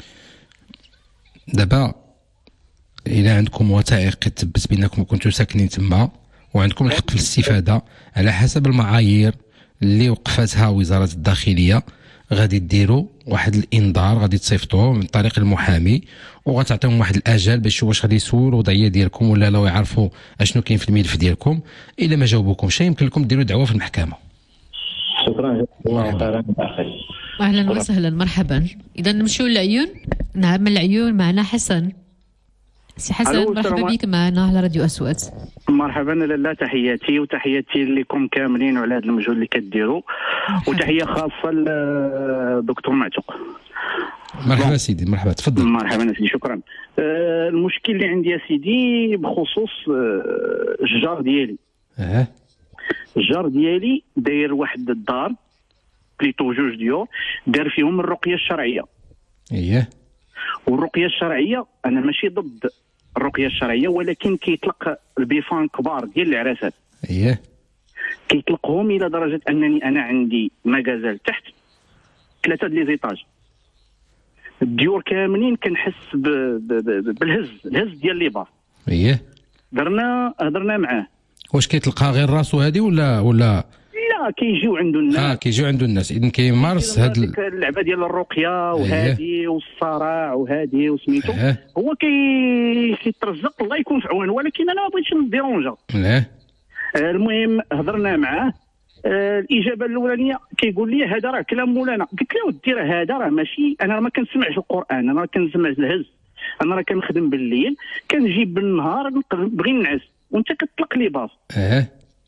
دابا الى عندكم وثائق كتثبت بانكم كنتوا ساكنين تما وعندكم الحق في الاستفاده على حسب المعايير اللي وقفتها وزاره الداخليه غادي ديروا واحد الانذار غادي تصيفطوه من طريق المحامي وغتعطيهم واحد الاجل باش واش غادي يسولوا الوضعيه ديالكم ولا لا يعرفوا اشنو كاين في الملف ديالكم. الا ما جاوبوكمش يمكن لكم ديروا دعوه في المحكمه. شكرا الله خيرا اخي. اهلا وسهلا مرحبا. اذا نمشيو للعيون. نعم من العيون معنا حسن. سي حسن مرحبا بك معنا على راديو أصوات. مرحبا لاله تحياتي وتحياتي لكم كاملين وعلى هذا المجهود اللي كديروا وتحيه خاصه للدكتور معتوق. مرحبا سيدي مرحبا تفضل. مرحبا سيدي شكرا. آه المشكل اللي عندي يا سيدي بخصوص آه الجار ديالي. اه الجار ديالي داير واحد الدار بليتو جوج ديور دار فيهم الرقيه الشرعيه اييه. والرقيه الشرعيه انا ماشي ضد الرقيه الشرعيه، ولكن كيطلق البيفان كبار ديال العراسات. اييه. كيطلقهم الى درجه انني انا عندي مغازال تحت ثلاثه ديال لي زيطاج، الديور كاملين كنحس ب... ب... ب... بالهز الهز ديال لي بار. اييه. درنا هضرنا معاه. واش كيتلقى غير راسو هذه ولا ولا لا كيجيو عنده الناس. اه كيجيو عنده الناس، اذا كيمارس هاد ال... اللعبه ديال الرقيه وهذه والصراع وهذه وسميتو. أيه. هو كي كيترزق الله يكون في عونه، ولكن انا ما بغيتش نديرونجا. لا. المهم هضرنا معاه. آه الاجابه الاولانيه كيقول لي هذا راه كلام مولانا. قلت له ودي راه هذا راه ماشي، انا ما كنسمعش القران، انا كنسمع الهز، انا راه كنخدم بالليل كنجيب بالنهار بغي نعس وانت كتطلق لي باص. اه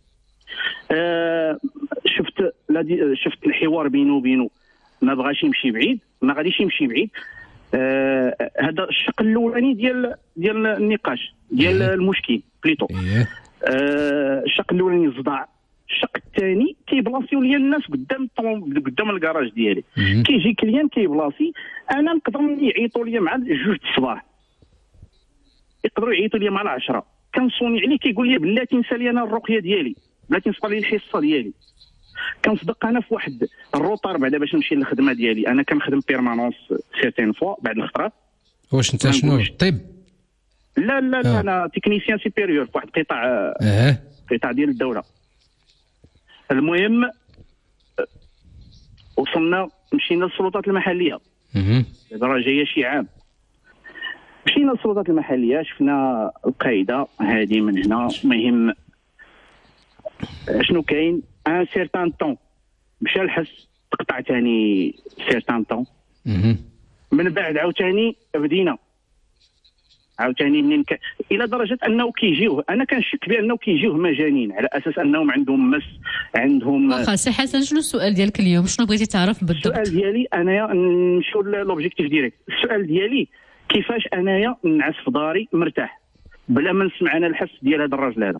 آه شفت شفت الحوار بينه وبينه ما بغاش يمشي بعيد، ما غاديش يمشي بعيد. آه هذا الشق الاولاني ديال ديال النقاش ديال أه. المشكل بليتو. أه. آه الشق الاولاني الصداع، الشق الثاني كيبلاصيو ليا الناس قدام قدام الكراج ديالي. كيجي كليان كيبلاصي، انا نقدر يعيطوا لي مع جوج الصباح، يقدروا يعيطوا لي مع العشرة، كنصوني عليه كيقول لي بلا تنسى لي انا الرقيه ديالي، بلا تنسى لي الحصه ديالي. كنصدق انا في واحد الروطار بعدا باش نمشي للخدمه ديالي، انا كنخدم بيرمانونس سيرتين فوا بعد الخطرات. واش انت شنو طب؟ لا لا لا آه. انا تكنيسيان سوبيريور في واحد القطاع اه قطاع ديال الدوله. المهم وصلنا مشينا للسلطات المحليه. اها دابا جايه شي عام. مشينا للسلطات المحليه، شفنا القاعده هذه من هنا. مهم شنو كاين ان سيرتان طون، مشى الحس تقطع ثاني سيرتان طون. اها من بعد عاوتاني بدينا عاوتاني منين ك... الى درجه انه كيجيوه، انا كنشك بانه كيجيوه مجانين على اساس انهم عندهم مس عندهم. واخا سي حسن، شنو السؤال ديالك اليوم؟ شنو بغيتي تعرف بالضبط؟ السؤال ديالي انايا نمشيو لوبجيكتيف ديريكت. السؤال ديالي كيفاش انايا نعس في داري مرتاح بلا ما نسمع انا الحس ديال هذا الراجل هذا.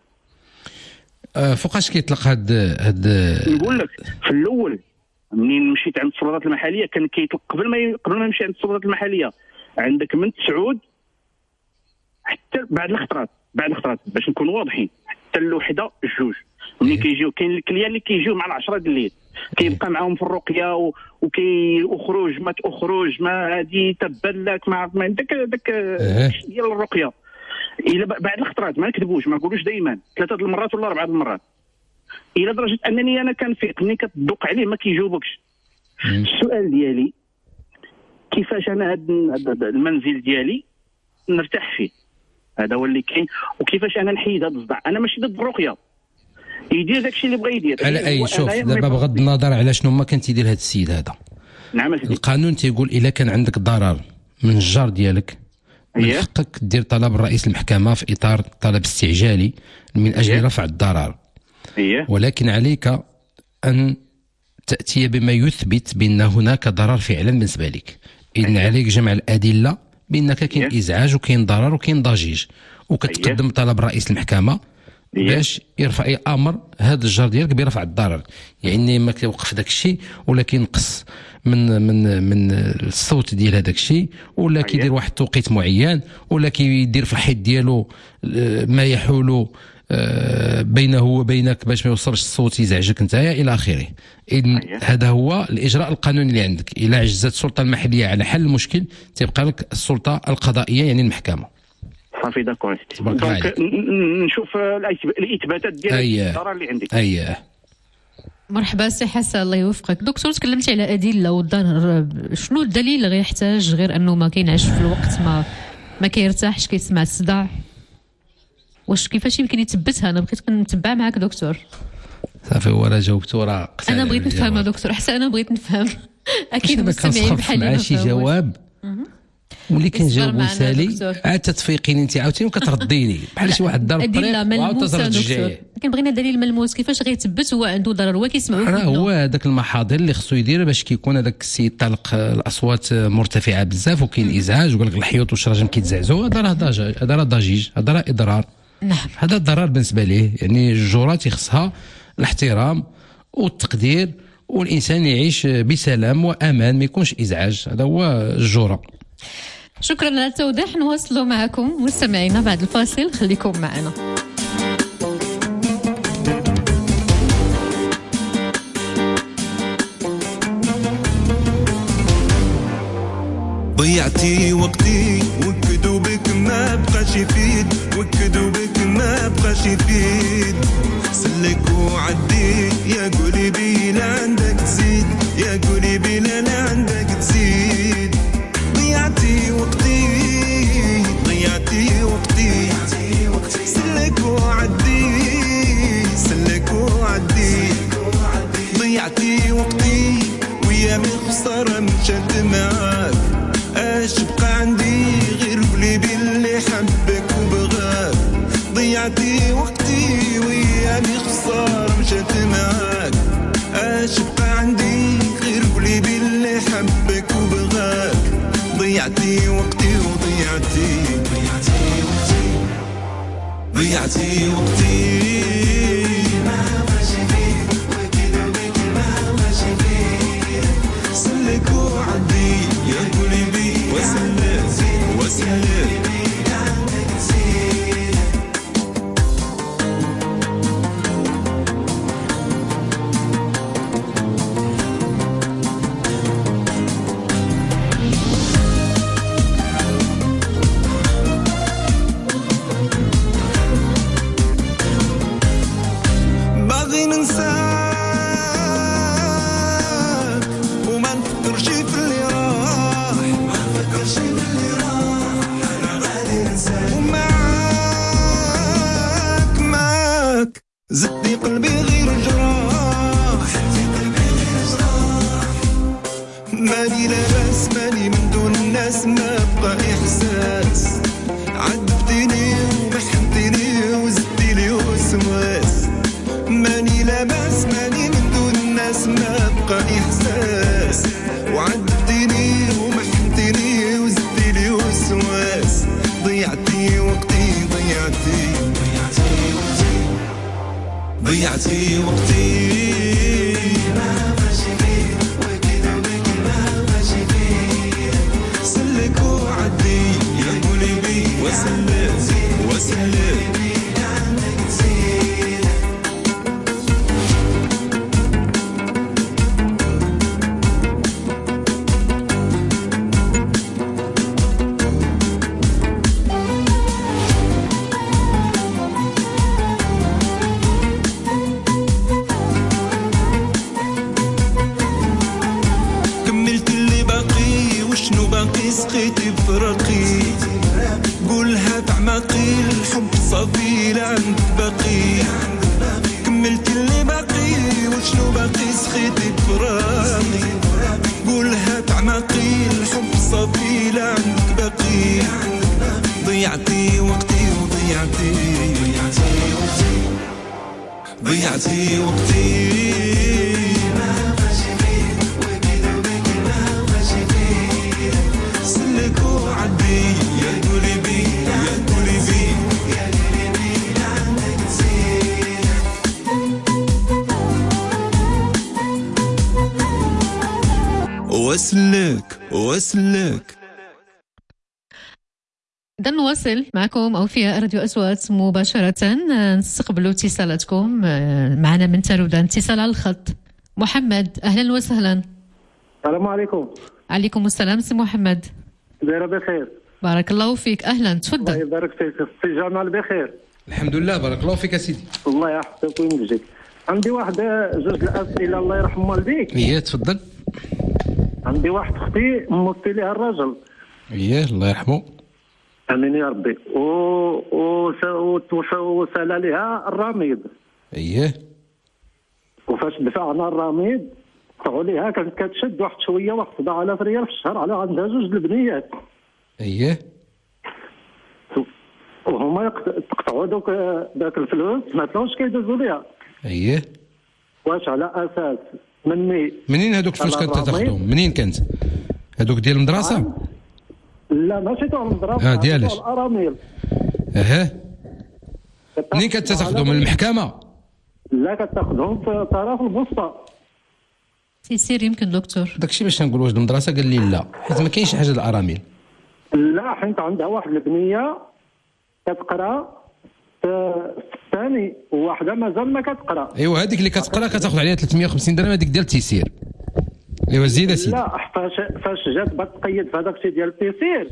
أه فوقاش كيطلق هاد هاد نقول لك في الاول منين مشيت عند السلطات المحليه كان كيطلق قبل ما ي... قبل ما نمشي عند السلطات المحليه عندك من تسعود حتى بعد الخطرات بعد الخطرات باش نكون واضحين حتى الوحده جوج. ملي كيجيو كاين الكليان اللي كيجيو مع العشرة ديال الليل كيبقى معاهم في الرقيه و... وكي اخرج ما تخرج ما هادي تبان لك ما ما داك داك ديال الرقيه. الى بعد الخطرات ما نكذبوش ما نقولوش دائما ثلاثه المرات ولا اربعه المرات، الى درجه انني انا كنفيق ملي كتدق عليه ما كيجاوبكش. السؤال ديالي كيفاش انا هذا المنزل ديالي نرتاح فيه، هذا هو اللي كاين. وكيفاش انا نحيد هذا الصداع. انا ماشي ضد الرقيه، يدير داكشي اللي بغى يدير على اي. شوف دابا بغض النظر على شنو ما كان تيدير هذا السيد هذا، نعم سيدي، القانون تيقول الا كان عندك ضرر من الجار ديالك من حقك دير طلب رئيس المحكمه في اطار طلب استعجالي من اجل رفع الضرر. ولكن عليك ان تاتي بما يثبت بان هناك ضرر فعلا بالنسبه لك. اذن عليك جمع الادله بانك كاين ازعاج وكاين ضرر وكاين ضجيج، وكتقدم طلب رئيس المحكمه باش يرفع اي امر هذا الجار ديالك برفع الضرر. يعني ما كيوقف داك الشيء ولا كينقص من من من الصوت ديال هذاك الشيء، ولا كيدير واحد التوقيت معين، ولا كيدير في الحيط ديالو ما يحول بينه وبينك باش ما يوصلش الصوت يزعجك نتايا الى اخره. اذن هذا هو الاجراء القانوني اللي عندك. الى عجزت السلطه المحليه على حل المشكل تبقى لك السلطه القضائيه يعني المحكمه. صافي داكور. دونك نشوف الاثباتات ديال الضرر اللي عندي. اييه مرحبا سي حسن، الله يوفقك. دكتور تكلمتي على ادله والضرر، شنو الدليل اللي غيحتاج غير انه ما كينعش في الوقت، ما ما كيرتاحش، كيسمع الصداع؟ واش كيفاش يمكن يثبتها؟ انا بغيت نتبع معاك دكتور. صافي هو راه جاوبتو راه انا بغيت نفهم دكتور حسن، انا بغيت نفهم. اكيد المستمعين بحالي مع شي جواب واللي كنجاوبو سالي عاد تتفيقيني انت عاوتاني وكترديني بحال شي واحد دار الطريق ملموسه دكتور. لكن بغينا دليل ملموس كيفاش غيثبت هو عنده ضرر، هو كيسمعوا راه هو هذاك المحاضر اللي خصو يدير باش كيكون هذاك السيد طلق الاصوات مرتفعه بزاف وكاين ازعاج وقال لك الحيوط والشراجم كيتزعزعوا. هذا راه ضجيج، هذا راه ضجيج، هذا راه اضرار. نعم هذا الضرر بالنسبه ليه. يعني الجورات يخصها الاحترام والتقدير والانسان يعيش بسلام وامان، ما يكونش ازعاج. هذا هو الجوره. شكرا على التوضيح. نواصلوا معكم مستمعينا بعد الفاصل، خليكم معنا. ضيعتي وقتي وكذوبك ما بقاش يفيد، وكذوبك ما بقاش يفيد. سلك وعدي يا قلبي لا عندك تزيد، يا قلبي لا لا عندك تزيد. ضيعتي وقتي ضيعتي وقتي سلك وعدي سلك وعدي. ضيعتي وقتي ويا من خسارة مشات معاك. اش بقى عندي غير قلبي اللي حبك وبغاك. ضيعتي وقتي ويا من خسارة مشات معاك. اش بقى عندي غير قلبي اللي حبك وبغاك. ضيعتي وقتي وضيعتي ضيعتي وقتي ضيعتي وقتي. ما بقاش فيه وكذوبك ما بقاش فيه. سلك وعدي يا قلبي وسلك وسلك. باغي ننساك وما نفكرش في اللي راح، ما نفكرش في اللي راح. انا غادي ننساك ومعاك معاك زدتي قلبي غير جراح. ماني لاباس ماني من دون الناس ما بقى احساس. عذبتيني ومحنتيني وزدتي لي وسواس. ماني لاباس ماني من دون الناس ما بقى احساس. وعذبتيني ومحنتيني وزدتي لي وسواس. ضيعتي وقتي ضيعتي ضيعتي وقتي ضيعتي وقتي. ما بقاش فيه وكذوبك ما بقاش فيه. سلك وعدي يا قلبي وسلك وسلك. كملت اللي باقي وشنو باقي سقيتي بفراقي. قولها بعماقي الحب صافي لا عندك باقي. كملت اللي باقي وشنو باقي سقيتي بفراقي. قولها بعماقي الحب صافي لا عندك باقي. ضيعتي وقتي وضيعتي ضيعتي وقتي ضيعتي وقتي. ما بقاش فيه وكذوبك ما بقاش فيه. سلك وعدي يا قلبي يا قلبي يا قلبي لا عندك تزيد. واسلك واسلك. إذا نواصل معكم أو في راديو أصوات مباشرة. نستقبلوا اتصالاتكم. معنا من تارودان اتصال على الخط. محمد أهلا وسهلا. السلام عليكم. عليكم السلام سي محمد. دايرة بخير. بارك الله فيك. أهلا تفضل. الله يبارك فيك. سي جمال بخير. الحمد لله بارك الله فيك سيدي. الله يحفظك وينجيك. عندي واحد جوج الأسئلة الله يرحم والديك. إيه تفضل. عندي واحد أختي موصي لها الرجل. إيه الله يرحمه. امين يا ربي. و وسال لها الرميد. اييه. وفاش دفعنا الرميد قطعوا ليها كانت كتشد واحد شويه واحد سبعة آلاف ريال في الشهر على عندها جوج البنيات. اييه. وهما يقطعوا دوك داك الفلوس ما طلعوش كيدوزوا ليها. اييه. واش على اساس مني منين هذوك الفلوس كانت تاخذهم؟ منين كانت؟ هذوك ديال المدرسه؟ لا ماشي تاع المدرسه. اه ديالاش؟ الارامل. اها. منين كنت تاخذهم؟ من المحكمه؟ لا كتاخذهم في طرف البوسطه. تيسير يمكن دكتور داكشي باش نقول واش المدرسه قال لي لا حيت ما كاينش حاجه الارامل. لا حيت عندها واحد البنيه كتقرا في الثاني وواحده مازال ما كتقرا. ايوا هذيك اللي كتقرا كتاخذ عليها ثلاثمية وخمسين درهم هذيك ديال التيسير. ايوا زيد اسيدي. لا فاش فاش جات بغات تقيد في هذاك الشيء ديال التيسير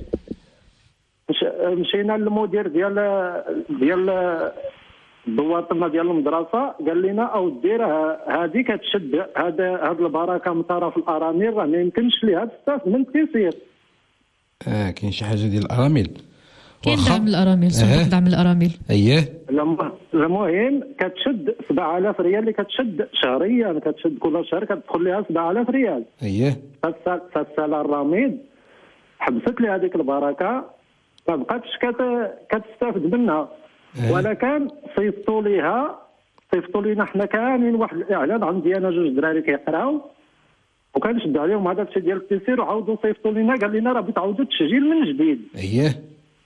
مشينا للمدير ديال ديال البواطنه ديال المدرسه قال لنا اودي راه هذه كتشد هذا هذه البركه من طرف الارامل راه ما يمكنش ليها تستافد من التيسير. اه كاين شي حاجه ديال الارامل كاين دعم الارامل صندوق آه. دعم الارامل اييه المهم كتشد سبعة آلاف ريال اللي كتشد شهريا كتشد كل شهر كتدخل لها سبعة آلاف ريال. اييه فالساله الراميد حبست لي هذيك البركه ما بقاتش كتستافد منها. ولكن صيفطوا ليها صيفطوا لينا حنا كاملين واحد الاعلان عندي انا جوج دراري كيقراو وكنشد عليهم هذا الشيء ديال التيسير وعاودوا صيفطوا لينا قال لنا راه بتعاودوا التسجيل من جديد. اييه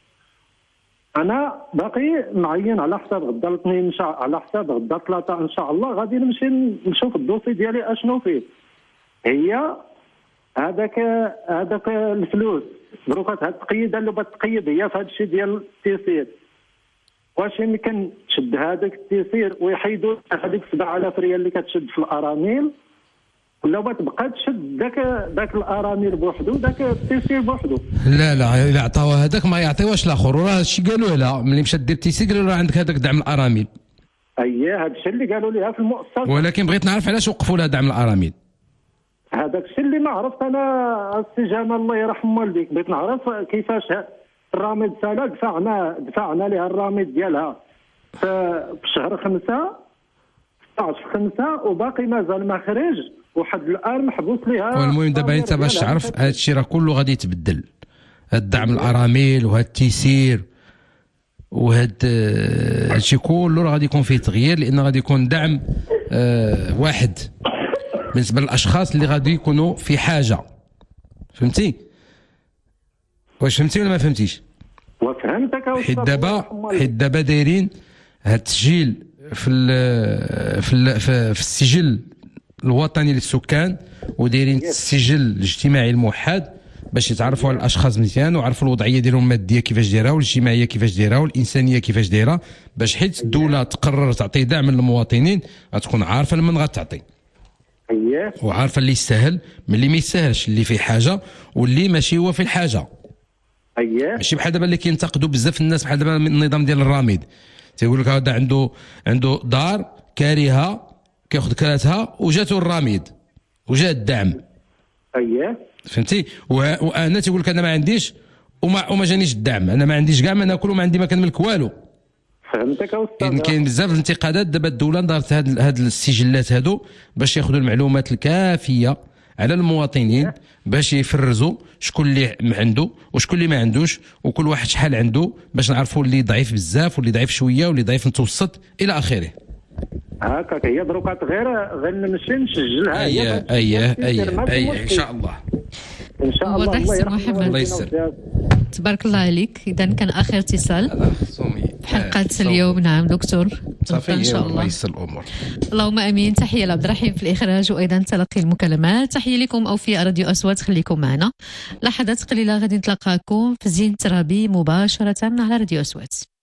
انا باقي معين على حساب غدا الاثنين ان شاء على حساب غدا ثلاثه ان شاء الله غادي نمشي نشوف الدوسي ديالي اشنو فيه. هي هذاك هذاك الفلوس دروك هاد التقييده اللي بغات تقيد هي في هذا الشيء ديال التيسير واش يمكن تشد هذاك التيسير ويحيدوا هذيك سبعة آلاف ريال اللي كتشد في الارامل ولا بتبقى تشد ذاك ذاك الارامل بوحدو ذاك التيسير بوحدو؟ لا لا الا عطاوها هذاك ما يعطيوهاش الاخر وراه هادشي قالوا لها ملي مشات دير التيسير قالوا لها عندك هذاك دعم الارامل. اييه هذا الشيء اللي قالوا ليها في المؤسسه ولكن بغيت نعرف علاش وقفوا لها دعم الارامل. هذاك الشيء اللي ما عرفت انا السي جمال الله يرحم والديك بغيت نعرف كيفاش الرامد سالا دفعنا دفعنا لها الرامد ديالها في شهر خمسة ستة عشر خمسة وباقي مازال ما خرج وحد الان محبوس لها. والمهم دابا انت باش تعرف هذا الشيء راه كله غادي يتبدل. هاد الدعم الارامل وهاد التيسير وهاد هادشي كله راه غادي يكون فيه تغيير لان غادي يكون دعم آه واحد بالنسبه للاشخاص اللي غادي يكونوا في حاجه. فهمتي؟ واش فهمتي ولا ما فهمتيش؟ وفهمتك. حيت دابا حيت دابا دايرين هاد التسجيل في ال في ال في السجل الوطني للسكان ودايرين السجل الاجتماعي الموحد باش يتعرفوا على الاشخاص مزيان ويعرفوا الوضعيه ديالهم الماديه كيفاش دايره والاجتماعيه كيفاش دايره والانسانيه كيفاش دايره باش حيت الدوله تقرر تعطي دعم للمواطنين غتكون عارفه لمن غتعطي. اييه وعارفه اللي يستاهل من اللي ما يستاهلش اللي فيه حاجه واللي ماشي هو في الحاجه. اييه ماشي بحال دابا اللي كينتقدوا بزاف الناس بحال دابا النظام ديال الرامد تيقول لك هذا عنده عنده دار كارهه كياخذ كراتها وجاتو الرامد وجا الدعم. اييه فهمتي؟ وانا تيقول لك انا ما عنديش وما وما جانيش الدعم انا ما عنديش كاع ما ناكل وما عندي ما كنملك والو. فهمتك استاذ. كاين بزاف الانتقادات دابا الدوله دارت هاد هاد السجلات هادو باش ياخذوا المعلومات الكافيه على المواطنين باش يفرزوا شكون اللي عنده وشكون اللي ما عندوش وكل واحد شحال عنده باش نعرفوا اللي ضعيف بزاف واللي ضعيف شويه واللي ضعيف متوسط الى اخره. هكاك هي دروكات غير غير نمشي نسجلها. اييه اييه اييه اييه ان شاء الله ان شاء الله. الله يرحم الله يسر. تبارك الله عليك. اذا كان اخر اتصال في حلقه اليوم. نعم دكتور صافي ان شاء الله الله يسر الامور. اللهم امين. تحيه لعبد الرحيم في الاخراج وايضا تلقي المكالمات. تحيه لكم اوفياء راديو اصوات خليكم معنا لحظات قليله غادي نتلاقاكم في زين ترابي مباشره على راديو اصوات.